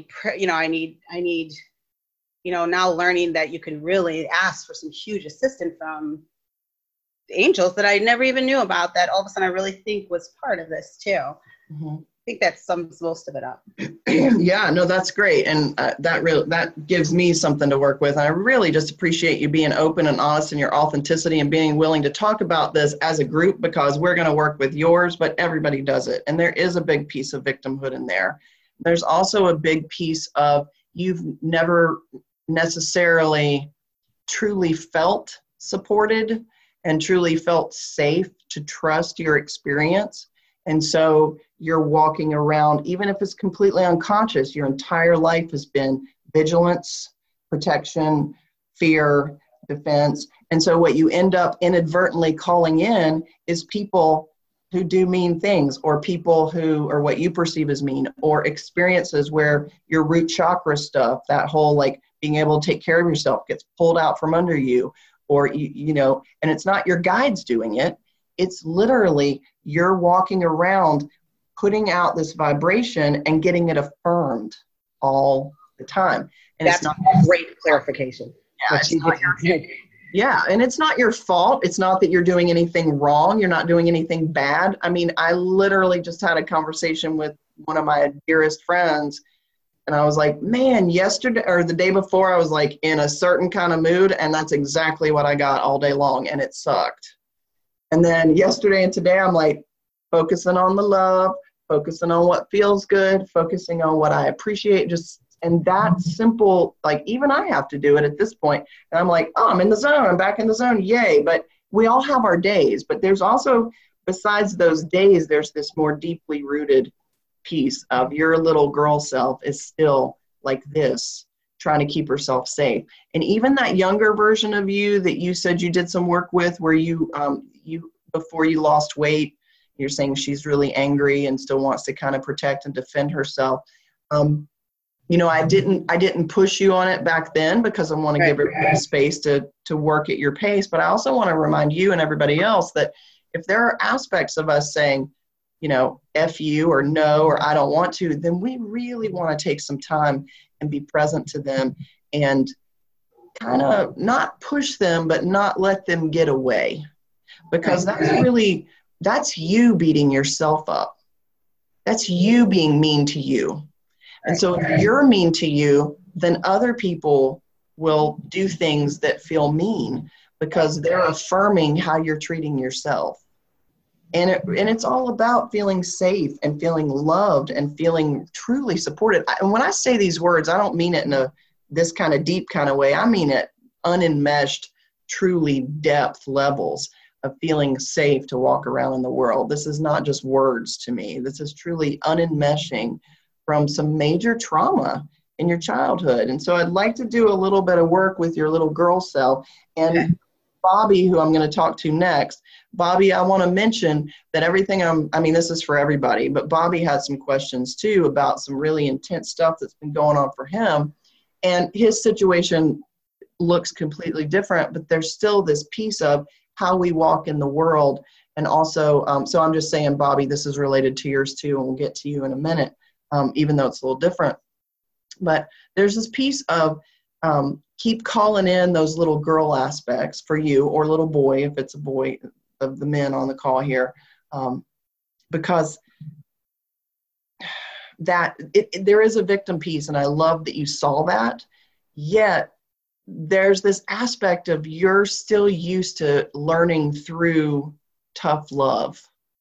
you know, now learning that you can really ask for some huge assistance from the angels that I never even knew about, that all of a sudden I really think was part of this too. I think that sums most of it up. Yeah, no, that's great. And that gives me something to work with. And I really just appreciate you being open and honest in your authenticity and being willing to talk about this as a group, because we're going to work with yours, but everybody does it. And there is a big piece of victimhood in there. There's also a big piece of you've never necessarily truly felt supported and truly felt safe to trust your experience. And so you're walking around, even if it's completely unconscious, your entire life has been vigilance, protection, fear, defense. And so what you end up inadvertently calling in is people who do mean things, or people who are what you perceive as mean, or experiences where your root chakra stuff, that whole like being able to take care of yourself, gets pulled out from under you, or you know, and it's not your guides doing it. It's literally you're walking around putting out this vibration and getting it affirmed all the time. And that's not great clarification. Yeah, and it's not your fault. It's not that you're doing anything wrong. You're not doing anything bad. I mean, I literally just had a conversation with one of my dearest friends And I was like, man, yesterday or the day before, I was like in a certain kind of mood, and that's exactly what I got all day long, and it sucked. And then yesterday and today, I'm like focusing on the love, focusing on what feels good, focusing on what I appreciate, and that simple, like even I have to do it at this point. And I'm like, oh, I'm in the zone, I'm back in the zone, yay. But we all have our days, but there's also, besides those days, there's this more deeply rooted piece of your little girl self is still like this, trying to keep herself safe. And even that younger version of you that you said you did some work with, where you before you lost weight, you're saying she's really angry and still wants to kind of protect and defend herself. You know, I didn't push you on it back then because I want to give her space to work at your pace. But I also want to remind you and everybody else that if there are aspects of us saying, you know, F you or no, or I don't want to, then we really want to take some time and be present to them and kind of not push them, but not let them get away. Because that's you beating yourself up. That's you being mean to you. And so if you're mean to you, then other people will do things that feel mean because they're affirming how you're treating yourself. And it's all about feeling safe and feeling loved and feeling truly supported. And when I say these words, I don't mean it in this kind of deep kind of way. I mean it unenmeshed, truly depth levels of feeling safe to walk around in the world. This is not just words to me. This is truly unenmeshing from some major trauma in your childhood. And so I'd like to do a little bit of work with your little girl self. And Bobby, who I'm going to talk to next, Bobby, I want to mention that everything this is for everybody, but Bobby had some questions too about some really intense stuff that's been going on for him. And his situation looks completely different, but there's still this piece of how we walk in the world. And also, so I'm just saying, Bobby, this is related to yours too, and we'll get to you in a minute, even though it's a little different. But there's this piece of keep calling in those little girl aspects for you, or little boy, if it's a boy, of the men on the call here, because there is a victim piece, and I love that you saw that, yet there's this aspect of you're still used to learning through tough love.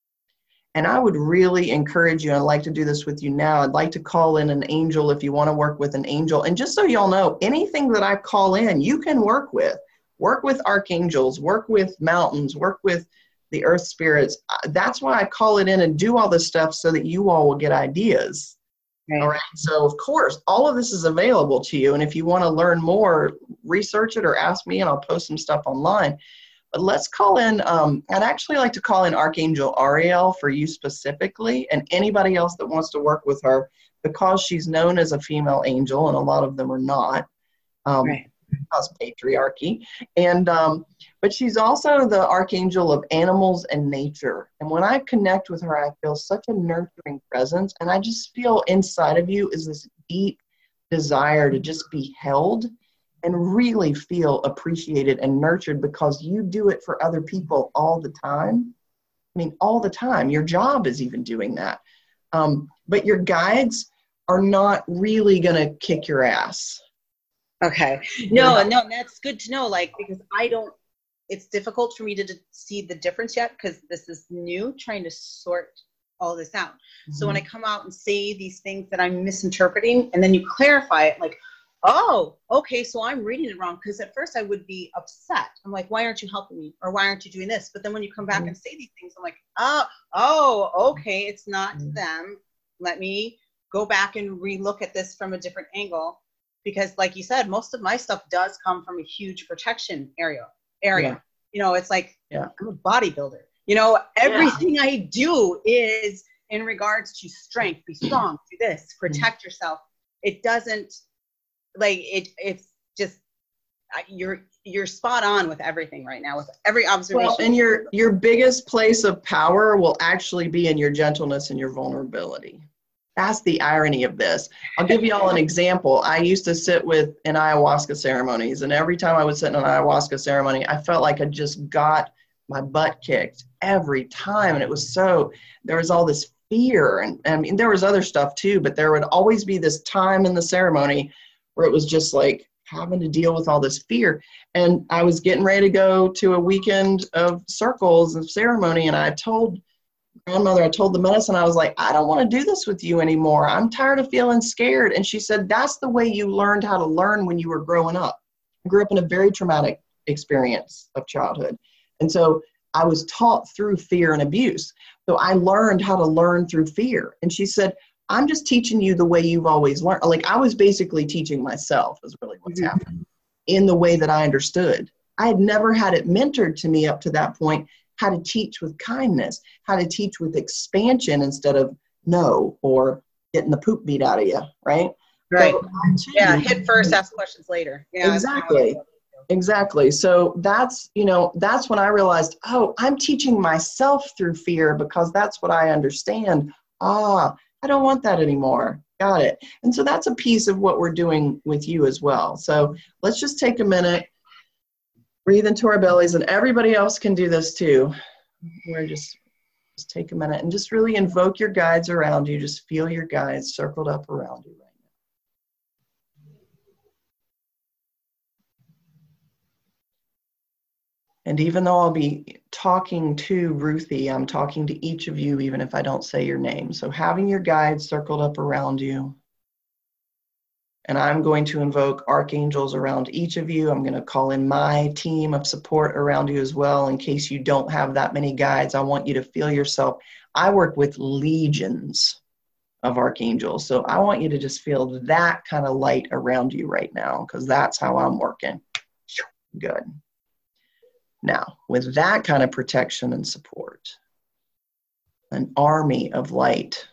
And I would really encourage you, and I'd like to do this with you now, I'd like to call in an angel if you want to work with an angel. And just so y'all know, anything that I call in, you can work with. Work with archangels, work with mountains, work with the earth spirits. That's why I call it in and do all this stuff so that you all will get ideas. Right. All right. So, of course, all of this is available to you. And if you want to learn more, research it or ask me, and I'll post some stuff online. But let's call in, I'd actually like to call in Archangel Ariel for you specifically, and anybody else that wants to work with her, because she's known as a female angel, and a lot of them are not. Right. Because patriarchy. And but she's also the archangel of animals and nature. And when I connect with her, I feel such a nurturing presence. And I just feel inside of you is this deep desire to just be held and really feel appreciated and nurtured, because you do it for other people all the time. I mean, all the time. Your job is even doing that. But your guides are not really going to kick your ass. Okay. No, that's good to know. Like, because it's difficult for me to see the difference yet, because this is new, trying to sort all this out. Mm-hmm. So when I come out and say these things that I'm misinterpreting, and then you clarify it, like, oh, okay, so I'm reading it wrong. Because at first I would be upset. I'm like, why aren't you helping me? Or why aren't you doing this? But then when you come back and say these things, I'm like, oh, okay, it's not them. Let me go back and relook at this from a different angle. Because like you said, most of my stuff does come from a huge protection area. Yeah. You know, it's like, I'm a bodybuilder. You know, everything I do is in regards to strength, be strong, do this, protect yourself. It doesn't, like, it's just, you're spot on with everything right now, with every observation. Well, and your biggest place of power will actually be in your gentleness and your vulnerability. That's the irony of this. I'll give you all an example. I used to sit in ayahuasca ceremonies, and every time I would sit in an ayahuasca ceremony, I felt like I just got my butt kicked every time. And there was all this fear. And I mean, there was other stuff too, but there would always be this time in the ceremony where it was just like having to deal with all this fear. And I was getting ready to go to a weekend of circles of ceremony, and I told grandmother, I told the medicine, I was like, I don't want to do this with you anymore. I'm tired of feeling scared. And she said, that's the way you learned how to learn when you were growing up. I grew up in a very traumatic experience of childhood. And so I was taught through fear and abuse. So I learned how to learn through fear. And she said, I'm just teaching you the way you've always learned. Like, I was basically teaching myself is really what's happening in the way that I understood. I had never had it mentored to me up to that point, how to teach with kindness, how to teach with expansion instead of no, or getting the poop beat out of you, right? Right. So, yeah, hit first, ask questions later. Yeah, exactly. Exactly. So that's, that's when I realized, oh, I'm teaching myself through fear because that's what I understand. I don't want that anymore. Got it. And so that's a piece of what we're doing with you as well. So let's just take a minute, breathe into our bellies, and everybody else can do this too. We're just take a minute and just really invoke your guides around you. Just feel your guides circled up around you right now. And even though I'll be talking to Ruthie, I'm talking to each of you, even if I don't say your name. So having your guides circled up around you. And I'm going to invoke archangels around each of you. I'm going to call in my team of support around you as well. In case you don't have that many guides, I want you to feel yourself. I work with legions of archangels. So I want you to just feel that kind of light around you right now, because that's how I'm working. Good. Now, with that kind of protection and support, an army of light,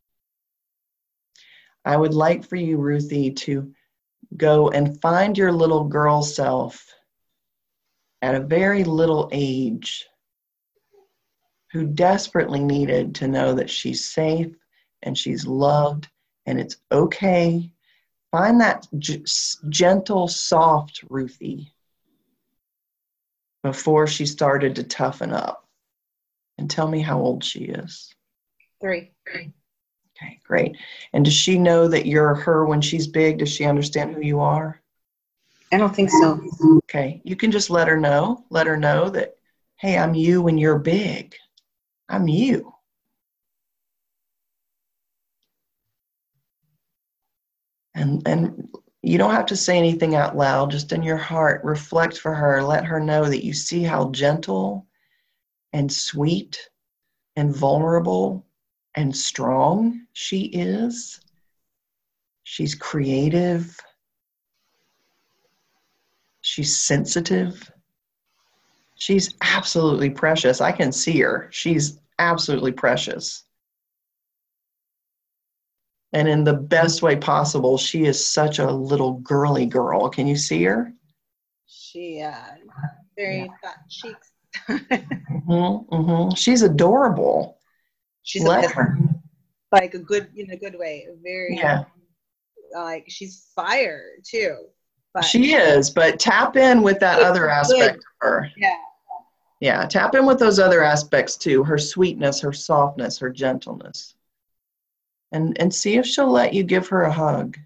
I would like for you, Ruthie, to go and find your little girl self at a very little age who desperately needed to know that she's safe and she's loved and it's okay. Find that gentle, soft Ruthie before she started to toughen up. And tell me how old she is. 3. Okay, great. And does she know that you're her when she's big? Does she understand who you are? I don't think so. Okay, you can just let her know. Let her know that, hey, I'm you when you're big. I'm you. And you don't have to say anything out loud, just in your heart, reflect for her. Let her know that you see how gentle and sweet and vulnerable and strong she is. She's creative. She's sensitive. She's absolutely precious. I can see her. She's absolutely precious. And in the best way possible, she is such a little girly girl. Can you see her? She very fat cheeks. She's adorable. She's Let her. Like a good, in a good way. Very, like she's fire too. But she is, but tap in with that other aspect of her. Yeah, tap in with those other aspects too. Her sweetness, her softness, her gentleness. And see if she'll let you give her a hug.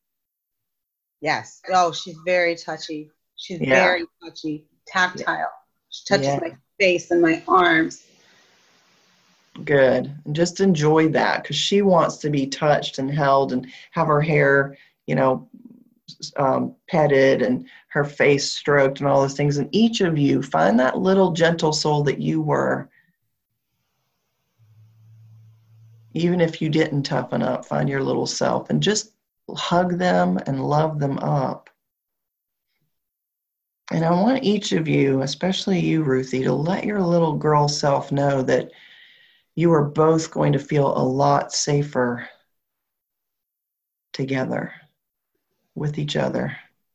Yes. Oh, she's very touchy. She's very touchy, tactile. She touches my face and my arms. Good. And just enjoy that, because she wants to be touched and held and have her hair, petted and her face stroked and all those things. And each of you find that little gentle soul that you were. Even if you didn't toughen up, find your little self and just hug them and love them up. And I want each of you, especially you, Ruthie, to let your little girl self know that you are both going to feel a lot safer together with each other.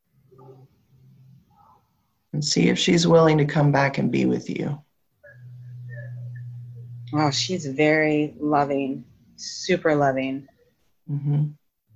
And see if she's willing to come back and be with you. Oh, she's very loving, super loving. Mm-hmm.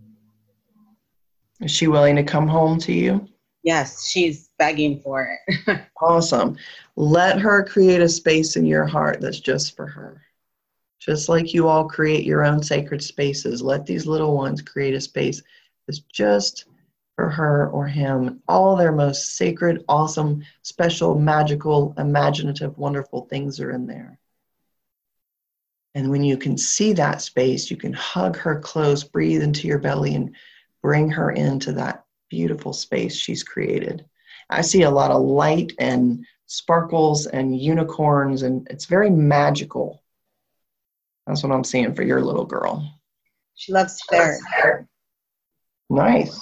Is she willing to come home to you? Yes, she's begging for it. Awesome. Let her create a space in your heart that's just for her. Just like you all create your own sacred spaces, let these little ones create a space that's just for her or him. All their most sacred, awesome, special, magical, imaginative, wonderful things are in there. And when you can see that space, you can hug her close, breathe into your belly, and bring her into that beautiful space she's created. I see a lot of light and sparkles and unicorns, and it's very magical. That's what I'm seeing for your little girl. She loves fairy. Nice.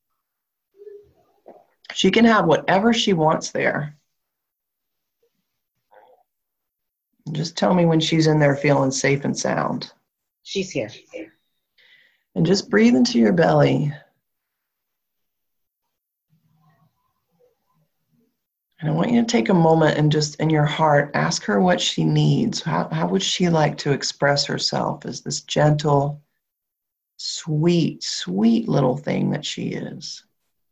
She can have whatever she wants there. Just tell me when she's in there feeling safe and sound. She's here. And just breathe into your belly. And I want you to take a moment and just in your heart, ask her what she needs. How would she like to express herself as this gentle, sweet, sweet little thing that she is?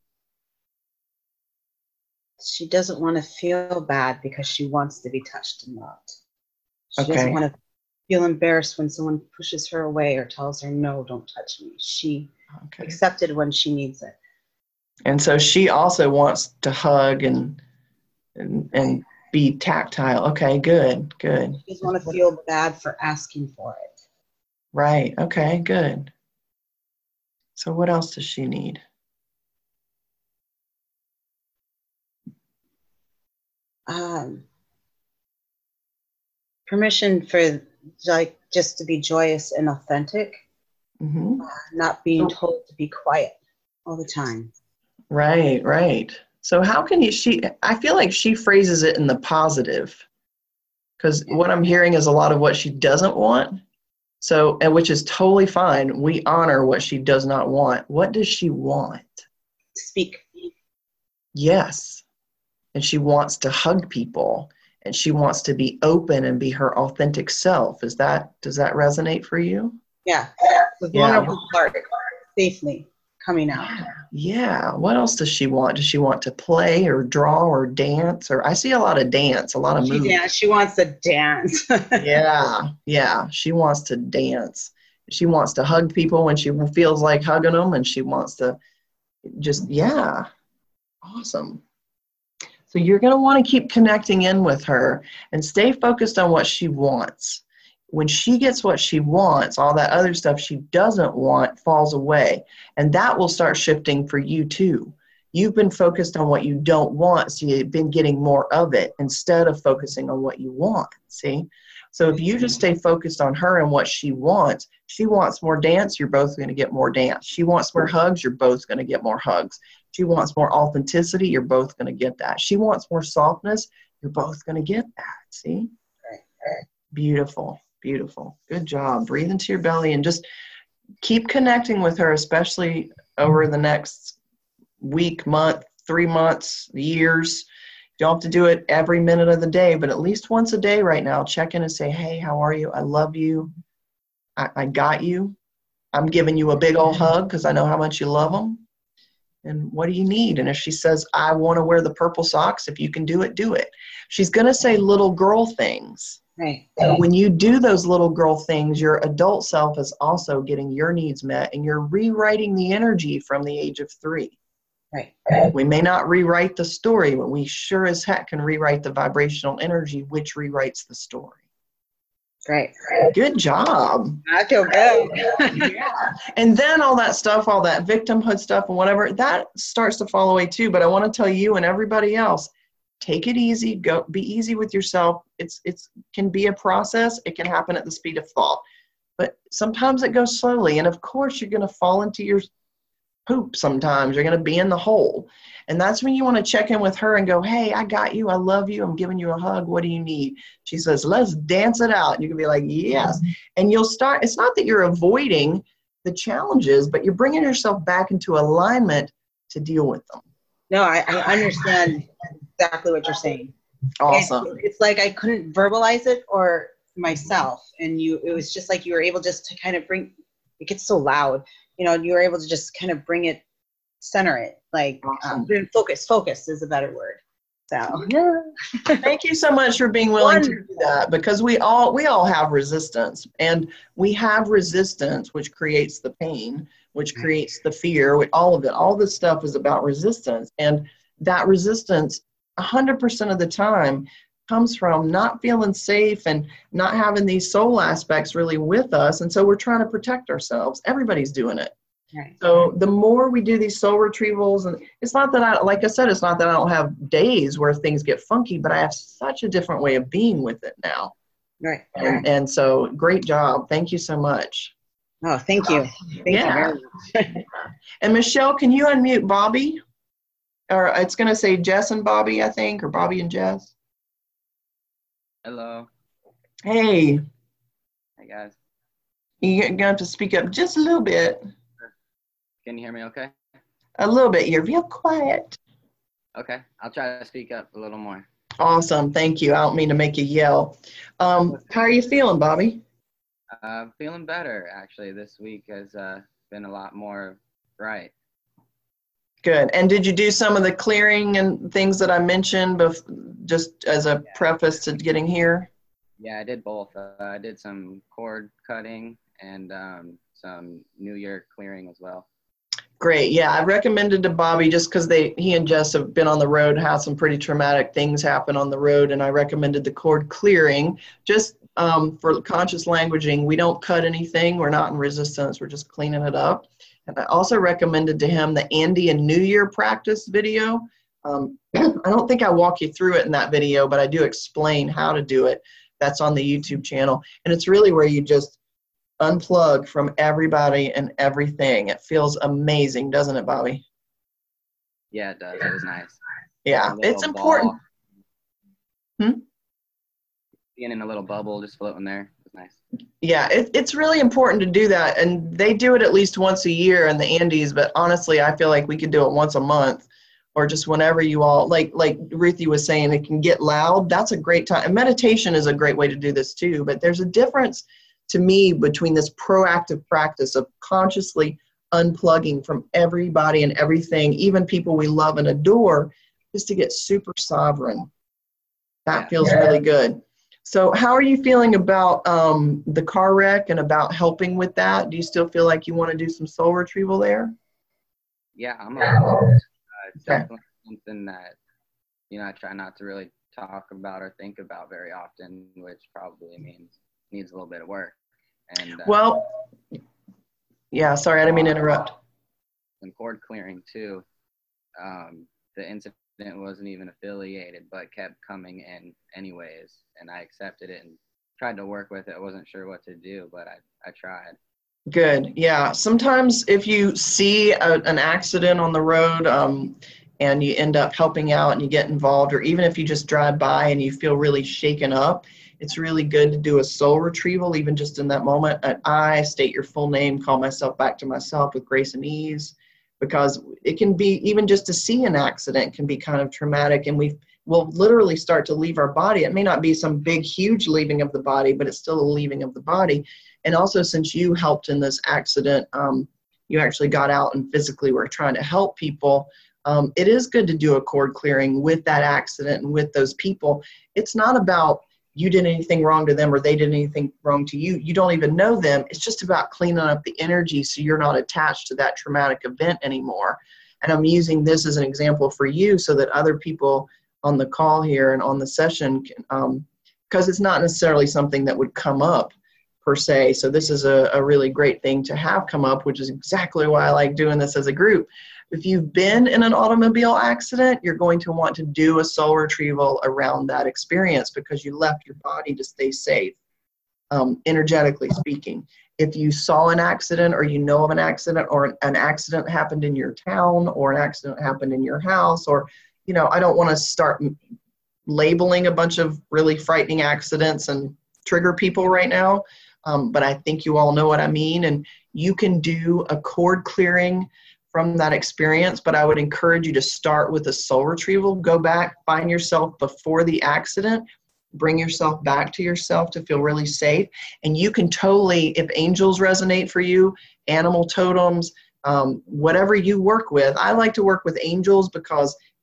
She doesn't want to feel bad because she wants to be touched and loved. She Okay. doesn't want to feel embarrassed when someone pushes her away or tells her, no, don't touch me. She accepted when she needs it. And so she also wants to hug and be tactile. Okay, good. She doesn't want to feel bad for asking for it. Right. Okay, good. So what else does she need? Permission for just to be joyous and authentic, not being told to be quiet all the time. Right. So how can I feel like she phrases it in the positive, because what I'm hearing is a lot of what she doesn't want. So, and which is totally fine. We honor what she does not want. What does she want? Speak. Yes. And she wants to hug people, and she wants to be open and be her authentic self. Does that resonate for you? Yeah. The vulnerable part safely coming out. Yeah. What else does she want? Does she want to play or draw or dance? Or I see a lot of dance, a lot of moves. She wants to dance. Yeah. She wants to dance. She wants to hug people when she feels like hugging them, and she wants to just, awesome. So you're going to want to keep connecting in with her and stay focused on what she wants. When she gets what she wants, all that other stuff she doesn't want falls away. And that will start shifting for you too. You've been focused on what you don't want, so you've been getting more of it instead of focusing on what you want, see? So if you just stay focused on her and what she wants more dance, you're both going to get more dance. She wants more hugs, you're both going to get more hugs. She wants more authenticity, you're both going to get that. She wants more softness, you're both going to get that, see? Beautiful. Good job. Breathe into your belly and just keep connecting with her, especially over the next week, month, 3 months, years. You don't have to do it every minute of the day, but at least once a day right now, check in and say, hey, how are you? I love you. I got you. I'm giving you a big old hug because I know how much you love them. And what do you need? And if she says, I want to wear the purple socks, if you can do it, do it. She's going to say little girl things. Right. So when you do those little girl things, your adult self is also getting your needs met, and you're rewriting the energy from the age of 3. Right. We may not rewrite the story, but we sure as heck can rewrite the vibrational energy, which rewrites the story. Great. Good job. I feel good. Yeah. And then all that stuff, all that victimhood stuff and whatever, that starts to fall away too. But I want to tell you and everybody else, take it easy. Go be easy with yourself. It's can be a process. It can happen at the speed of thought. But sometimes it goes slowly. And of course, you're going to fall into your poop sometimes. You're going to be in the hole. And that's when you want to check in with her and go, hey, I got you. I love you. I'm giving you a hug. What do you need? She says, let's dance it out. And you can be like, yes. And you'll start, it's not that you're avoiding the challenges, but you're bringing yourself back into alignment to deal with them. No, I understand exactly what you're saying. Awesome. It's like I couldn't verbalize it or myself. And it was just like you were able just to kind of it gets so loud, you were able to just kind of bring it, center it, like awesome. focus is a better word. So thank you so much for being willing to do that, because we all have resistance, and we have resistance, which creates the pain, which creates the fear, all of it. All this stuff is about resistance, and that resistance 100% of the time comes from not feeling safe and not having these soul aspects really with us. And so we're trying to protect ourselves. Everybody's doing it. Right. So the more we do these soul retrievals, and it's not that like I said, it's not that I don't have days where things get funky, but I have such a different way of being with it now. Right. And so great job. Thank you so much. Oh, thank you. Thank you very much. And Michelle, can you unmute Bobby? Or it's going to say Jess and Bobby, I think, or Bobby and Jess. Hello. Hey. Hey, guys. You're going to have to speak up just a little bit. Can you hear me okay? A little bit. You're real quiet. Okay. I'll try to speak up a little more. Awesome. Thank you. I don't mean to make you yell. How are you feeling, Bobby? Feeling better, actually. This week has been a lot more bright. Good. And did you do some of the clearing and things that I mentioned just as a preface to getting here? Yeah, I did both. I did some cord cutting and some New Year clearing as well. Great. Yeah, I recommended to Bobby just because he and Jess have been on the road, had some pretty traumatic things happen on the road, and I recommended the cord clearing just for conscious languaging. We don't cut anything. We're not in resistance. We're just cleaning it up. And I also recommended to him the Andy and New Year practice video. I don't think I walk you through it in that video, but I do explain how to do it. That's on the YouTube channel. And it's really where you just unplug from everybody and everything. It feels amazing, doesn't it, Bobby? Yeah, it does. It was nice. Yeah, it's important. Being in a little bubble, just floating there. It was nice. Yeah, it's really important to do that. And they do it at least once a year in the Andes, but honestly, I feel like we could do it once a month or just whenever you all, like Ruthie was saying, it can get loud. That's a great time. And meditation is a great way to do this too, but there's a difference to me between this proactive practice of consciously unplugging from everybody and everything, even people we love and adore, just to get super sovereign. That feels really good. So how are you feeling about the car wreck and about helping with that? Do you still feel like you want to do some soul retrieval there? Yeah, I'm it's definitely something that, I try not to really talk about or think about very often, which probably needs a little bit of work. And well, yeah, sorry, I didn't mean to interrupt. And cord clearing too. The incident wasn't even affiliated, but kept coming in anyways, and I accepted it and tried to work with it. I wasn't sure what to do, but I tried. Good. Yeah. Sometimes if you see an accident on the road and you end up helping out and you get involved, or even if you just drive by and you feel really shaken up, it's really good to do a soul retrieval, even just in that moment. I state your full name, call myself back to myself with grace and ease, because it can be, even just to see an accident can be kind of traumatic, and we'll literally start to leave our body. It may not be some big, huge leaving of the body, but it's still a leaving of the body. And also, since you helped in this accident, you actually got out and physically were trying to help people. It is good to do a cord clearing with that accident and with those people. It's not about you did anything wrong to them or they did anything wrong to you. You don't even know them. It's just about cleaning up the energy so you're not attached to that traumatic event anymore. And I'm using this as an example for you so that other people on the call here and on the session can, because it's not necessarily something that would come up per se. So this is a really great thing to have come up, which is exactly why I like doing this as a group. If you've been in an automobile accident, you're going to want to do a soul retrieval around that experience because you left your body to stay safe, energetically speaking. If you saw an accident or you know of an accident, or an accident happened in your town, or an accident happened in your house, or, I don't want to start labeling a bunch of really frightening accidents and trigger people right now, but I think you all know what I mean. And you can do a cord clearing from that experience, but I would encourage you to start with a soul retrieval. Go back, find yourself before the accident, bring yourself back to yourself to feel really safe. And you can totally, if angels resonate for you, animal totems, whatever you work with. I like to work with angels because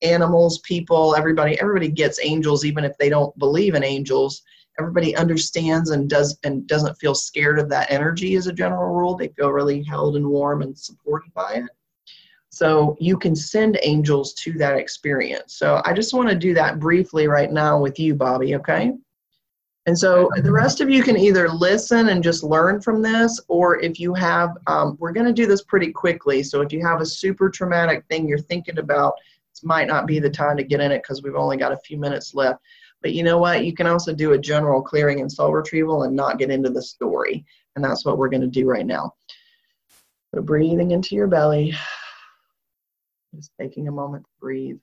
animals, people, everybody gets angels, even if they don't believe in angels. Everybody understands and doesn't feel scared of that energy as a general rule. They feel really held and warm and supported by it. So you can send angels to that experience. So I just want to do that briefly right now with you, Bobby, okay? And so the rest of you can either listen and just learn from this, or if you have, we're going to do this pretty quickly. So if you have a super traumatic thing you're thinking about, this might not be the time to get in it because we've only got a few minutes left. But you know what? You can also do a general clearing and soul retrieval and not get into the story. And that's what we're going to do right now. So breathing into your belly. Just taking a moment to breathe.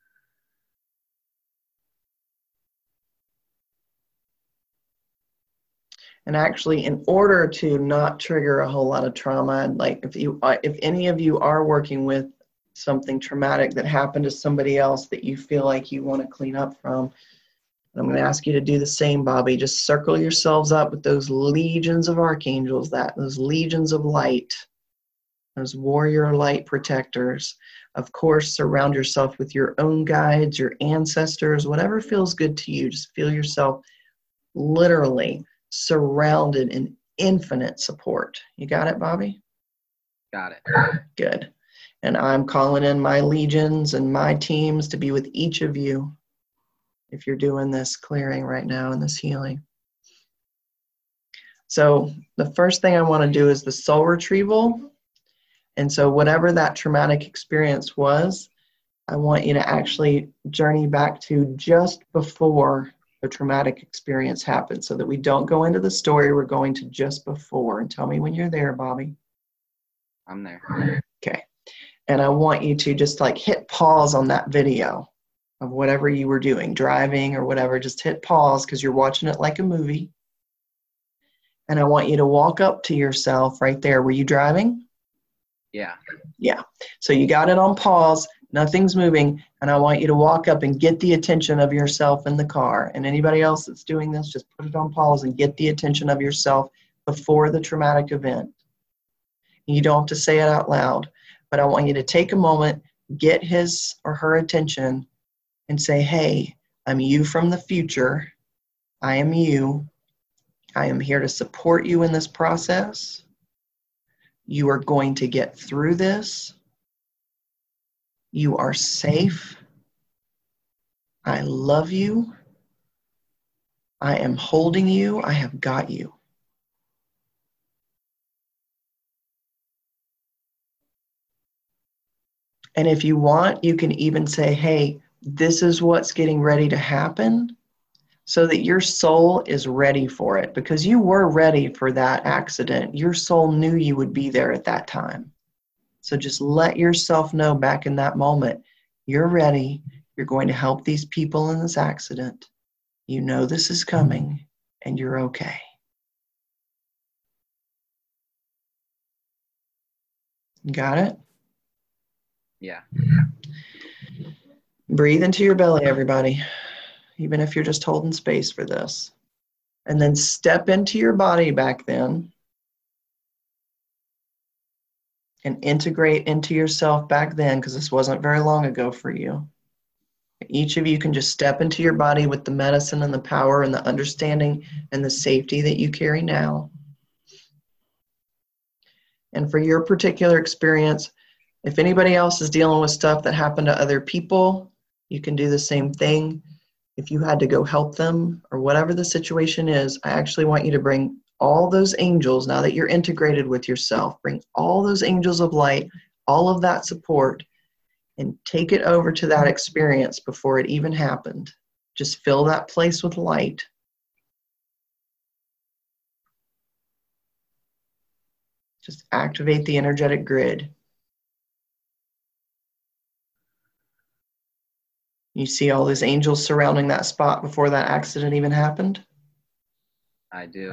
And actually, in order to not trigger a whole lot of trauma, like if any of you are working with something traumatic that happened to somebody else that you feel like you want to clean up from, I'm going to ask you to do the same, Bobby. Just circle yourselves up with those legions of archangels, those legions of light, those warrior light protectors. Of course, surround yourself with your own guides, your ancestors, whatever feels good to you. Just feel yourself literally surrounded in infinite support. You got it, Bobby? Got it. Good. And I'm calling in my legions and my teams to be with each of you if you're doing this clearing right now and this healing. So the first thing I want to do is the soul retrieval. And so whatever that traumatic experience was, I want you to actually journey back to just before the traumatic experience happened, so that we don't go into the story. We're going to just before. And tell me when you're there, Bobby. I'm there. Okay. And I want you to just like hit pause on that video of whatever you were doing, driving or whatever. Just hit pause because you're watching it like a movie. And I want you to walk up to yourself right there. Were you driving? Yeah. Yeah. So you got it on pause. Nothing's moving. And I want you to walk up and get the attention of yourself in the car. And anybody else that's doing this, just put it on pause and get the attention of yourself before the traumatic event. You don't have to say it out loud, but I want you to take a moment, get his or her attention and say, hey, I'm you from the future. I am you. I am here to support you in this process. You are going to get through this. You are safe. I love you. I am holding you. I have got you. And if you want, you can even say, hey, this is what's getting ready to happen, so that your soul is ready for it, because you were ready for that accident. Your soul knew you would be there at that time. So just let yourself know back in that moment, you're ready. You're going to help these people in this accident. You know this is coming and you're okay. Got it? Yeah. Breathe into your belly, everybody, even if you're just holding space for this. And then step into your body back then and integrate into yourself back then, because this wasn't very long ago for you. Each of you can just step into your body with the medicine and the power and the understanding and the safety that you carry now. And for your particular experience, if anybody else is dealing with stuff that happened to other people, you can do the same thing. If you had to go help them or whatever the situation is, I actually want you to bring all those angels, now that you're integrated with yourself, bring all those angels of light, all of that support, and take it over to that experience before it even happened. Just fill that place with light. Just activate the energetic grid. You see all those angels surrounding that spot before that accident even happened? I do.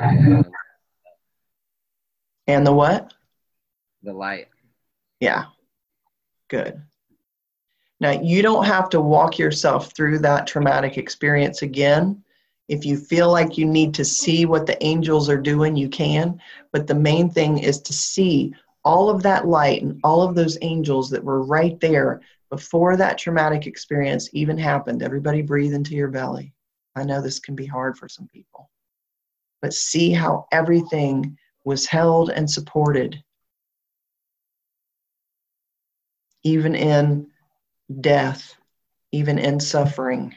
And the what? The light. Yeah. Good. Now, you don't have to walk yourself through that traumatic experience again. If you feel like you need to see what the angels are doing, you can. But the main thing is to see all of that light and all of those angels that were right there before that traumatic experience even happened. Everybody breathe into your belly. I know this can be hard for some people. But see how everything was held and supported, even in death, even in suffering.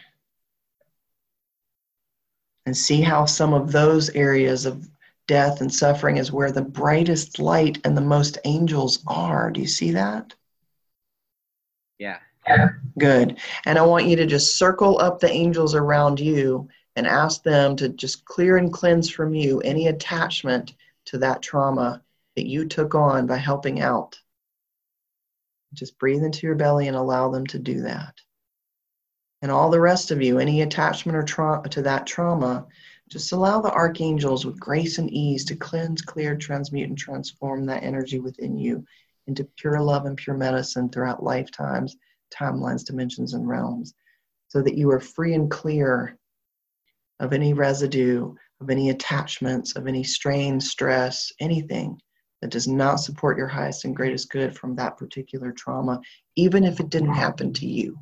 And see how some of those areas of death and suffering is where the brightest light and the most angels are. Do you see that? Yeah. Good. And I want you to just circle up the angels around you and ask them to just clear and cleanse from you any attachment to that trauma that you took on by helping out. Just breathe into your belly and allow them to do that. And all the rest of you, any attachment or to that trauma, just allow the archangels with grace and ease to cleanse, clear, transmute, and transform that energy within you into pure love and pure medicine throughout lifetimes, timelines, dimensions, and realms, so that you are free and clear of any residue, of any attachments, of any strain, stress, anything that does not support your highest and greatest good from that particular trauma, even if it didn't happen to you.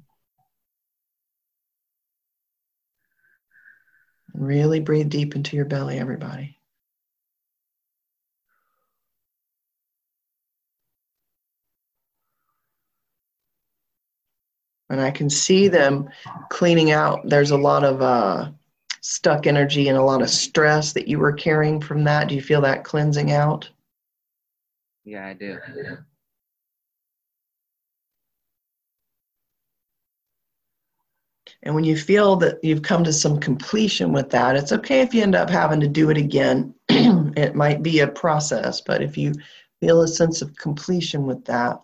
Really breathe deep into your belly, everybody. And I can see them cleaning out. There's a lot of stuck energy and a lot of stress that you were carrying from that. Do you feel that cleansing out? Yeah, I do. And when you feel that you've come to some completion with that, it's okay if you end up having to do it again. It might be a process, but if you feel a sense of completion with that,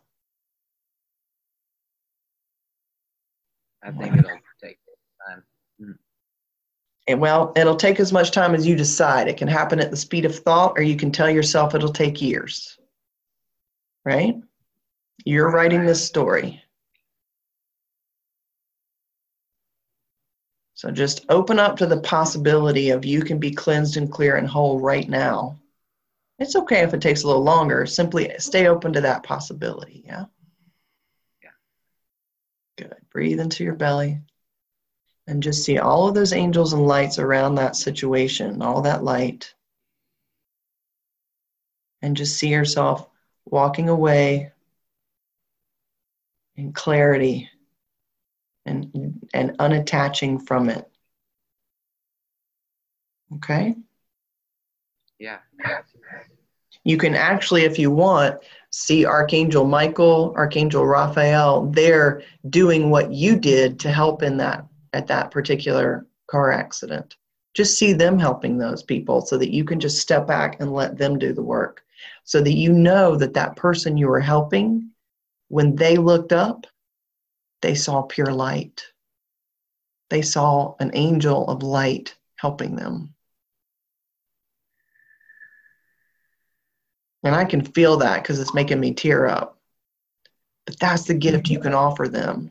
I think it'll take time. and well, it'll take as much time as you decide. It can happen at the speed of thought, or you can tell yourself it'll take years. Right? You're writing this story. So just open up to the possibility of you can be cleansed and clear and whole right now. It's okay if it takes a little longer. Simply stay open to that possibility. Yeah? Yeah. Good. Breathe into your belly and just see all of those angels and lights around that situation, all that light. And just see yourself walking away in clarity and unattaching from it. Okay? Yeah. You can actually, if you want, see Archangel Michael, Archangel Raphael, they're doing what you did to help in that at that particular car accident. Just see them helping those people so that you can just step back and let them do the work. So that you know that that person you were helping, when they looked up, they saw pure light. They saw an angel of light helping them. And I can feel that because it's making me tear up. But that's the gift you can offer them.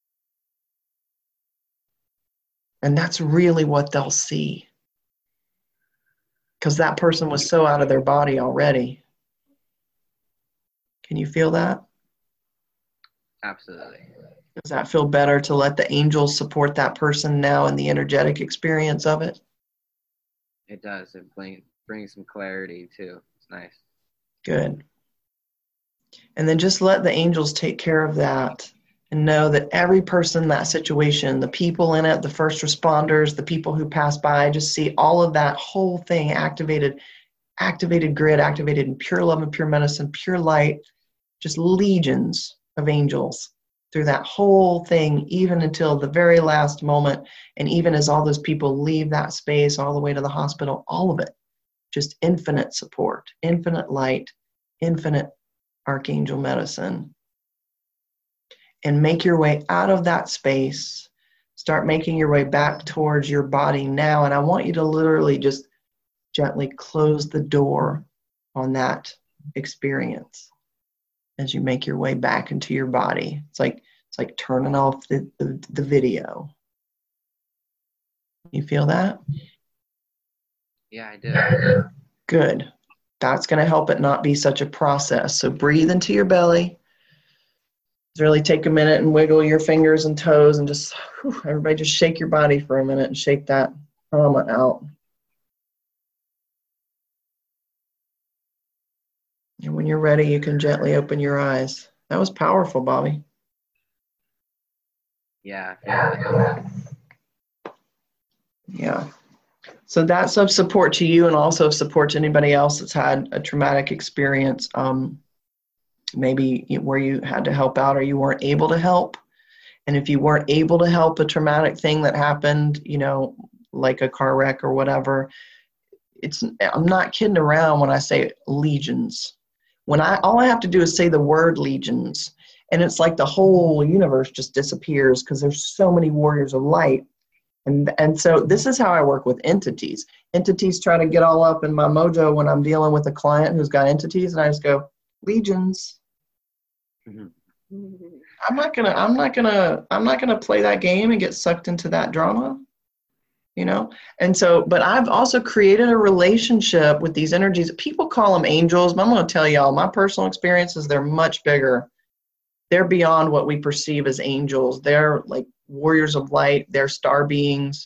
And that's really what they'll see. Because that person was so out of their body already. Can you feel that? Absolutely. Does that feel better to let the angels support that person now in the energetic experience of it? It does. It brings some clarity too. It's nice. Good. And then just let the angels take care of that and know that every person in that situation, the people in it, the first responders, the people who pass by, just see all of that whole thing activated grid, activated in pure love and pure medicine, pure light, just legions of angels through that whole thing, even until the very last moment. And even as all those people leave that space all the way to the hospital, all of it, just infinite support, infinite light, infinite archangel medicine. And make your way out of that space. Start making your way back towards your body now. And I want you to literally just gently close the door on that experience as you make your way back into your body. It's like turning off the video. You feel that? Yeah, I do. Good. That's going to help it not be such a process. So breathe into your belly. really take a minute and wiggle your fingers and toes and just, everybody just shake your body for a minute and shake that trauma out. And when you're ready, you can gently open your eyes. That was powerful, Bobby. Yeah. Yeah. So that's of support to you and also of support to anybody else that's had a traumatic experience, maybe where you had to help out or you weren't able to help. And if you weren't able to help a traumatic thing that happened, you know, like a car wreck or whatever, I'm not kidding around when I say legions. All I have to do is say the word legions, and it's like the whole universe just disappears because there's so many warriors of light. And so this is how I work with entities. Entities try to get all up in my mojo when I'm dealing with a client who's got entities, and I just go, legions. Mm-hmm. I'm not gonna play that game and get sucked into that drama, you know? And so, but I've also created a relationship with these energies. People call them angels, but I'm gonna tell y'all, my personal experience is they're much bigger. They're beyond what we perceive as angels. They're like warriors of light. They're star beings.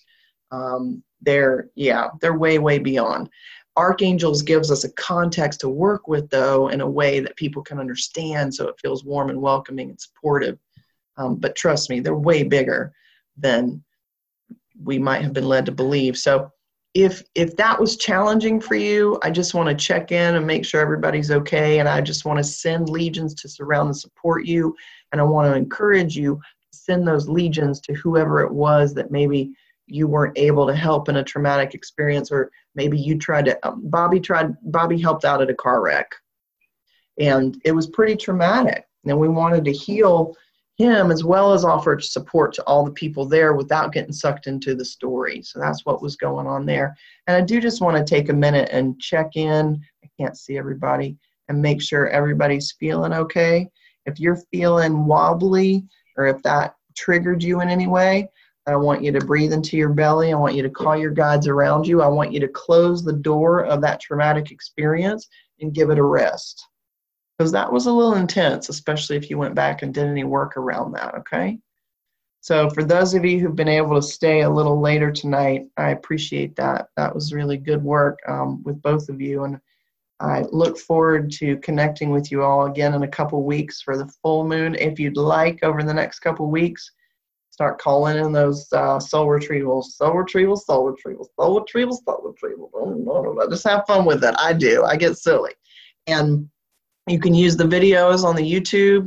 They're way, way beyond. Archangels gives us a context to work with, though, in a way that people can understand, so it feels warm and welcoming and supportive. But trust me, they're way bigger than we might have been led to believe. So if that was challenging for you, I just want to check in and make sure everybody's okay. And I just want to send legions to surround and support you. And I want to encourage you to send those legions to whoever it was that maybe you weren't able to help in a traumatic experience, or maybe you tried to, Bobby helped out at a car wreck. And it was pretty traumatic. And we wanted to heal him as well as offer support to all the people there without getting sucked into the story. So that's what was going on there. And I do just want to take a minute and check in. I can't see everybody, and make sure everybody's feeling okay. If you're feeling wobbly or if that triggered you in any way, I want you to breathe into your belly. I want you to call your guides around you. I want you to close the door of that traumatic experience and give it a rest. Because that was a little intense, especially if you went back and did any work around that, okay? So for those of you who've been able to stay a little later tonight, I appreciate that. That was really good work with both of you. And I look forward to connecting with you all again in a couple weeks for the full moon. If you'd like, over the next couple weeks, start calling in those soul retrievals. Soul retrievals, soul retrievals, soul retrievals, soul retrievals. Just have fun with it. I do. I get silly. And you can use the videos on the YouTube.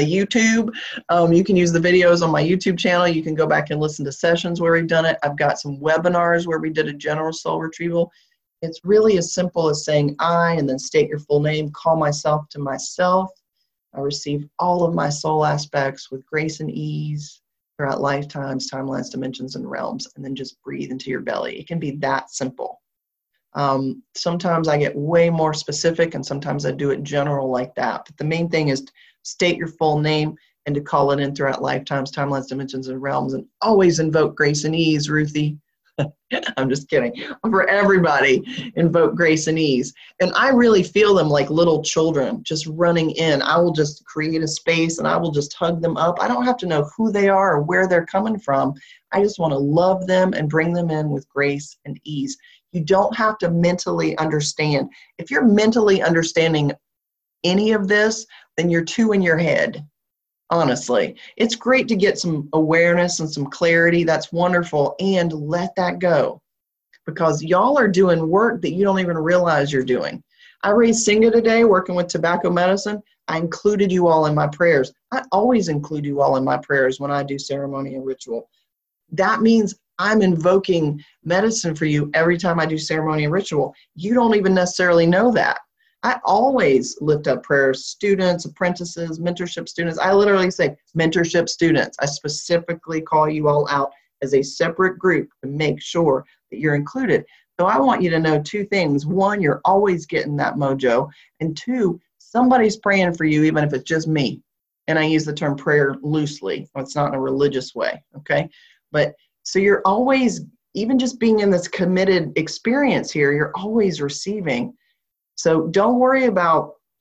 You can use the videos on my YouTube channel. You can go back and listen to sessions where we've done it. I've got some webinars where we did a general soul retrieval. It's really as simple as saying I and then state your full name, call myself to myself. I receive all of my soul aspects with grace and ease throughout lifetimes, timelines, dimensions, and realms, and then just breathe into your belly. It can be that simple. Sometimes I get way more specific, and sometimes I do it general like that. But the main thing is to state your full name and to call it in throughout lifetimes, timelines, dimensions, and realms, and always invoke grace and ease, Ruthie. I'm just kidding. For everybody, invoke grace and ease. And I really feel them like little children just running in. I will just create a space and I will just hug them up. I don't have to know who they are or where they're coming from. I just want to love them and bring them in with grace and ease. You don't have to mentally understand. If you're mentally understanding any of this, then you're too in your head. Honestly, it's great to get some awareness and some clarity. That's wonderful. And let that go, because y'all are doing work that you don't even realize you're doing. I raised Singa today working with tobacco medicine. I included you all in my prayers. I always include you all in my prayers when I do ceremony and ritual. That means I'm invoking medicine for you every time I do ceremony and ritual. You don't even necessarily know that. I always lift up prayers, students, apprentices, mentorship students. I literally say mentorship students. I specifically call you all out as a separate group to make sure that you're included. So I want you to know two things. One, you're always getting that mojo. And two, somebody's praying for you, even if it's just me. And I use the term prayer loosely. It's not in a religious way, okay? But so you're always, even just being in this committed experience here, you're always receiving. So don't worry about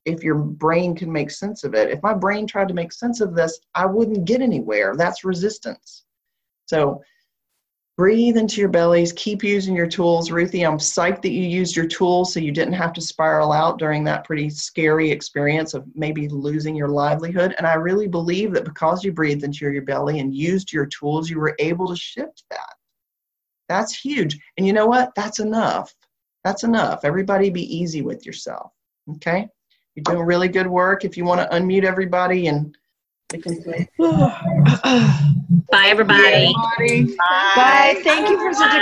if your brain can make sense of it. If my brain tried to make sense of this, I wouldn't get anywhere. That's resistance. So breathe into your bellies. Keep using your tools. Ruthie, I'm psyched that you used your tools so you didn't have to spiral out during that pretty scary experience of maybe losing your livelihood. And I really believe that because you breathed into your belly and used your tools, you were able to shift that. That's huge. And you know what? That's enough. That's enough. Everybody be easy with yourself. Okay? You're doing really good work. If you want to unmute everybody and they can say, Bye, everybody. Bye. Bye. Thank you for such a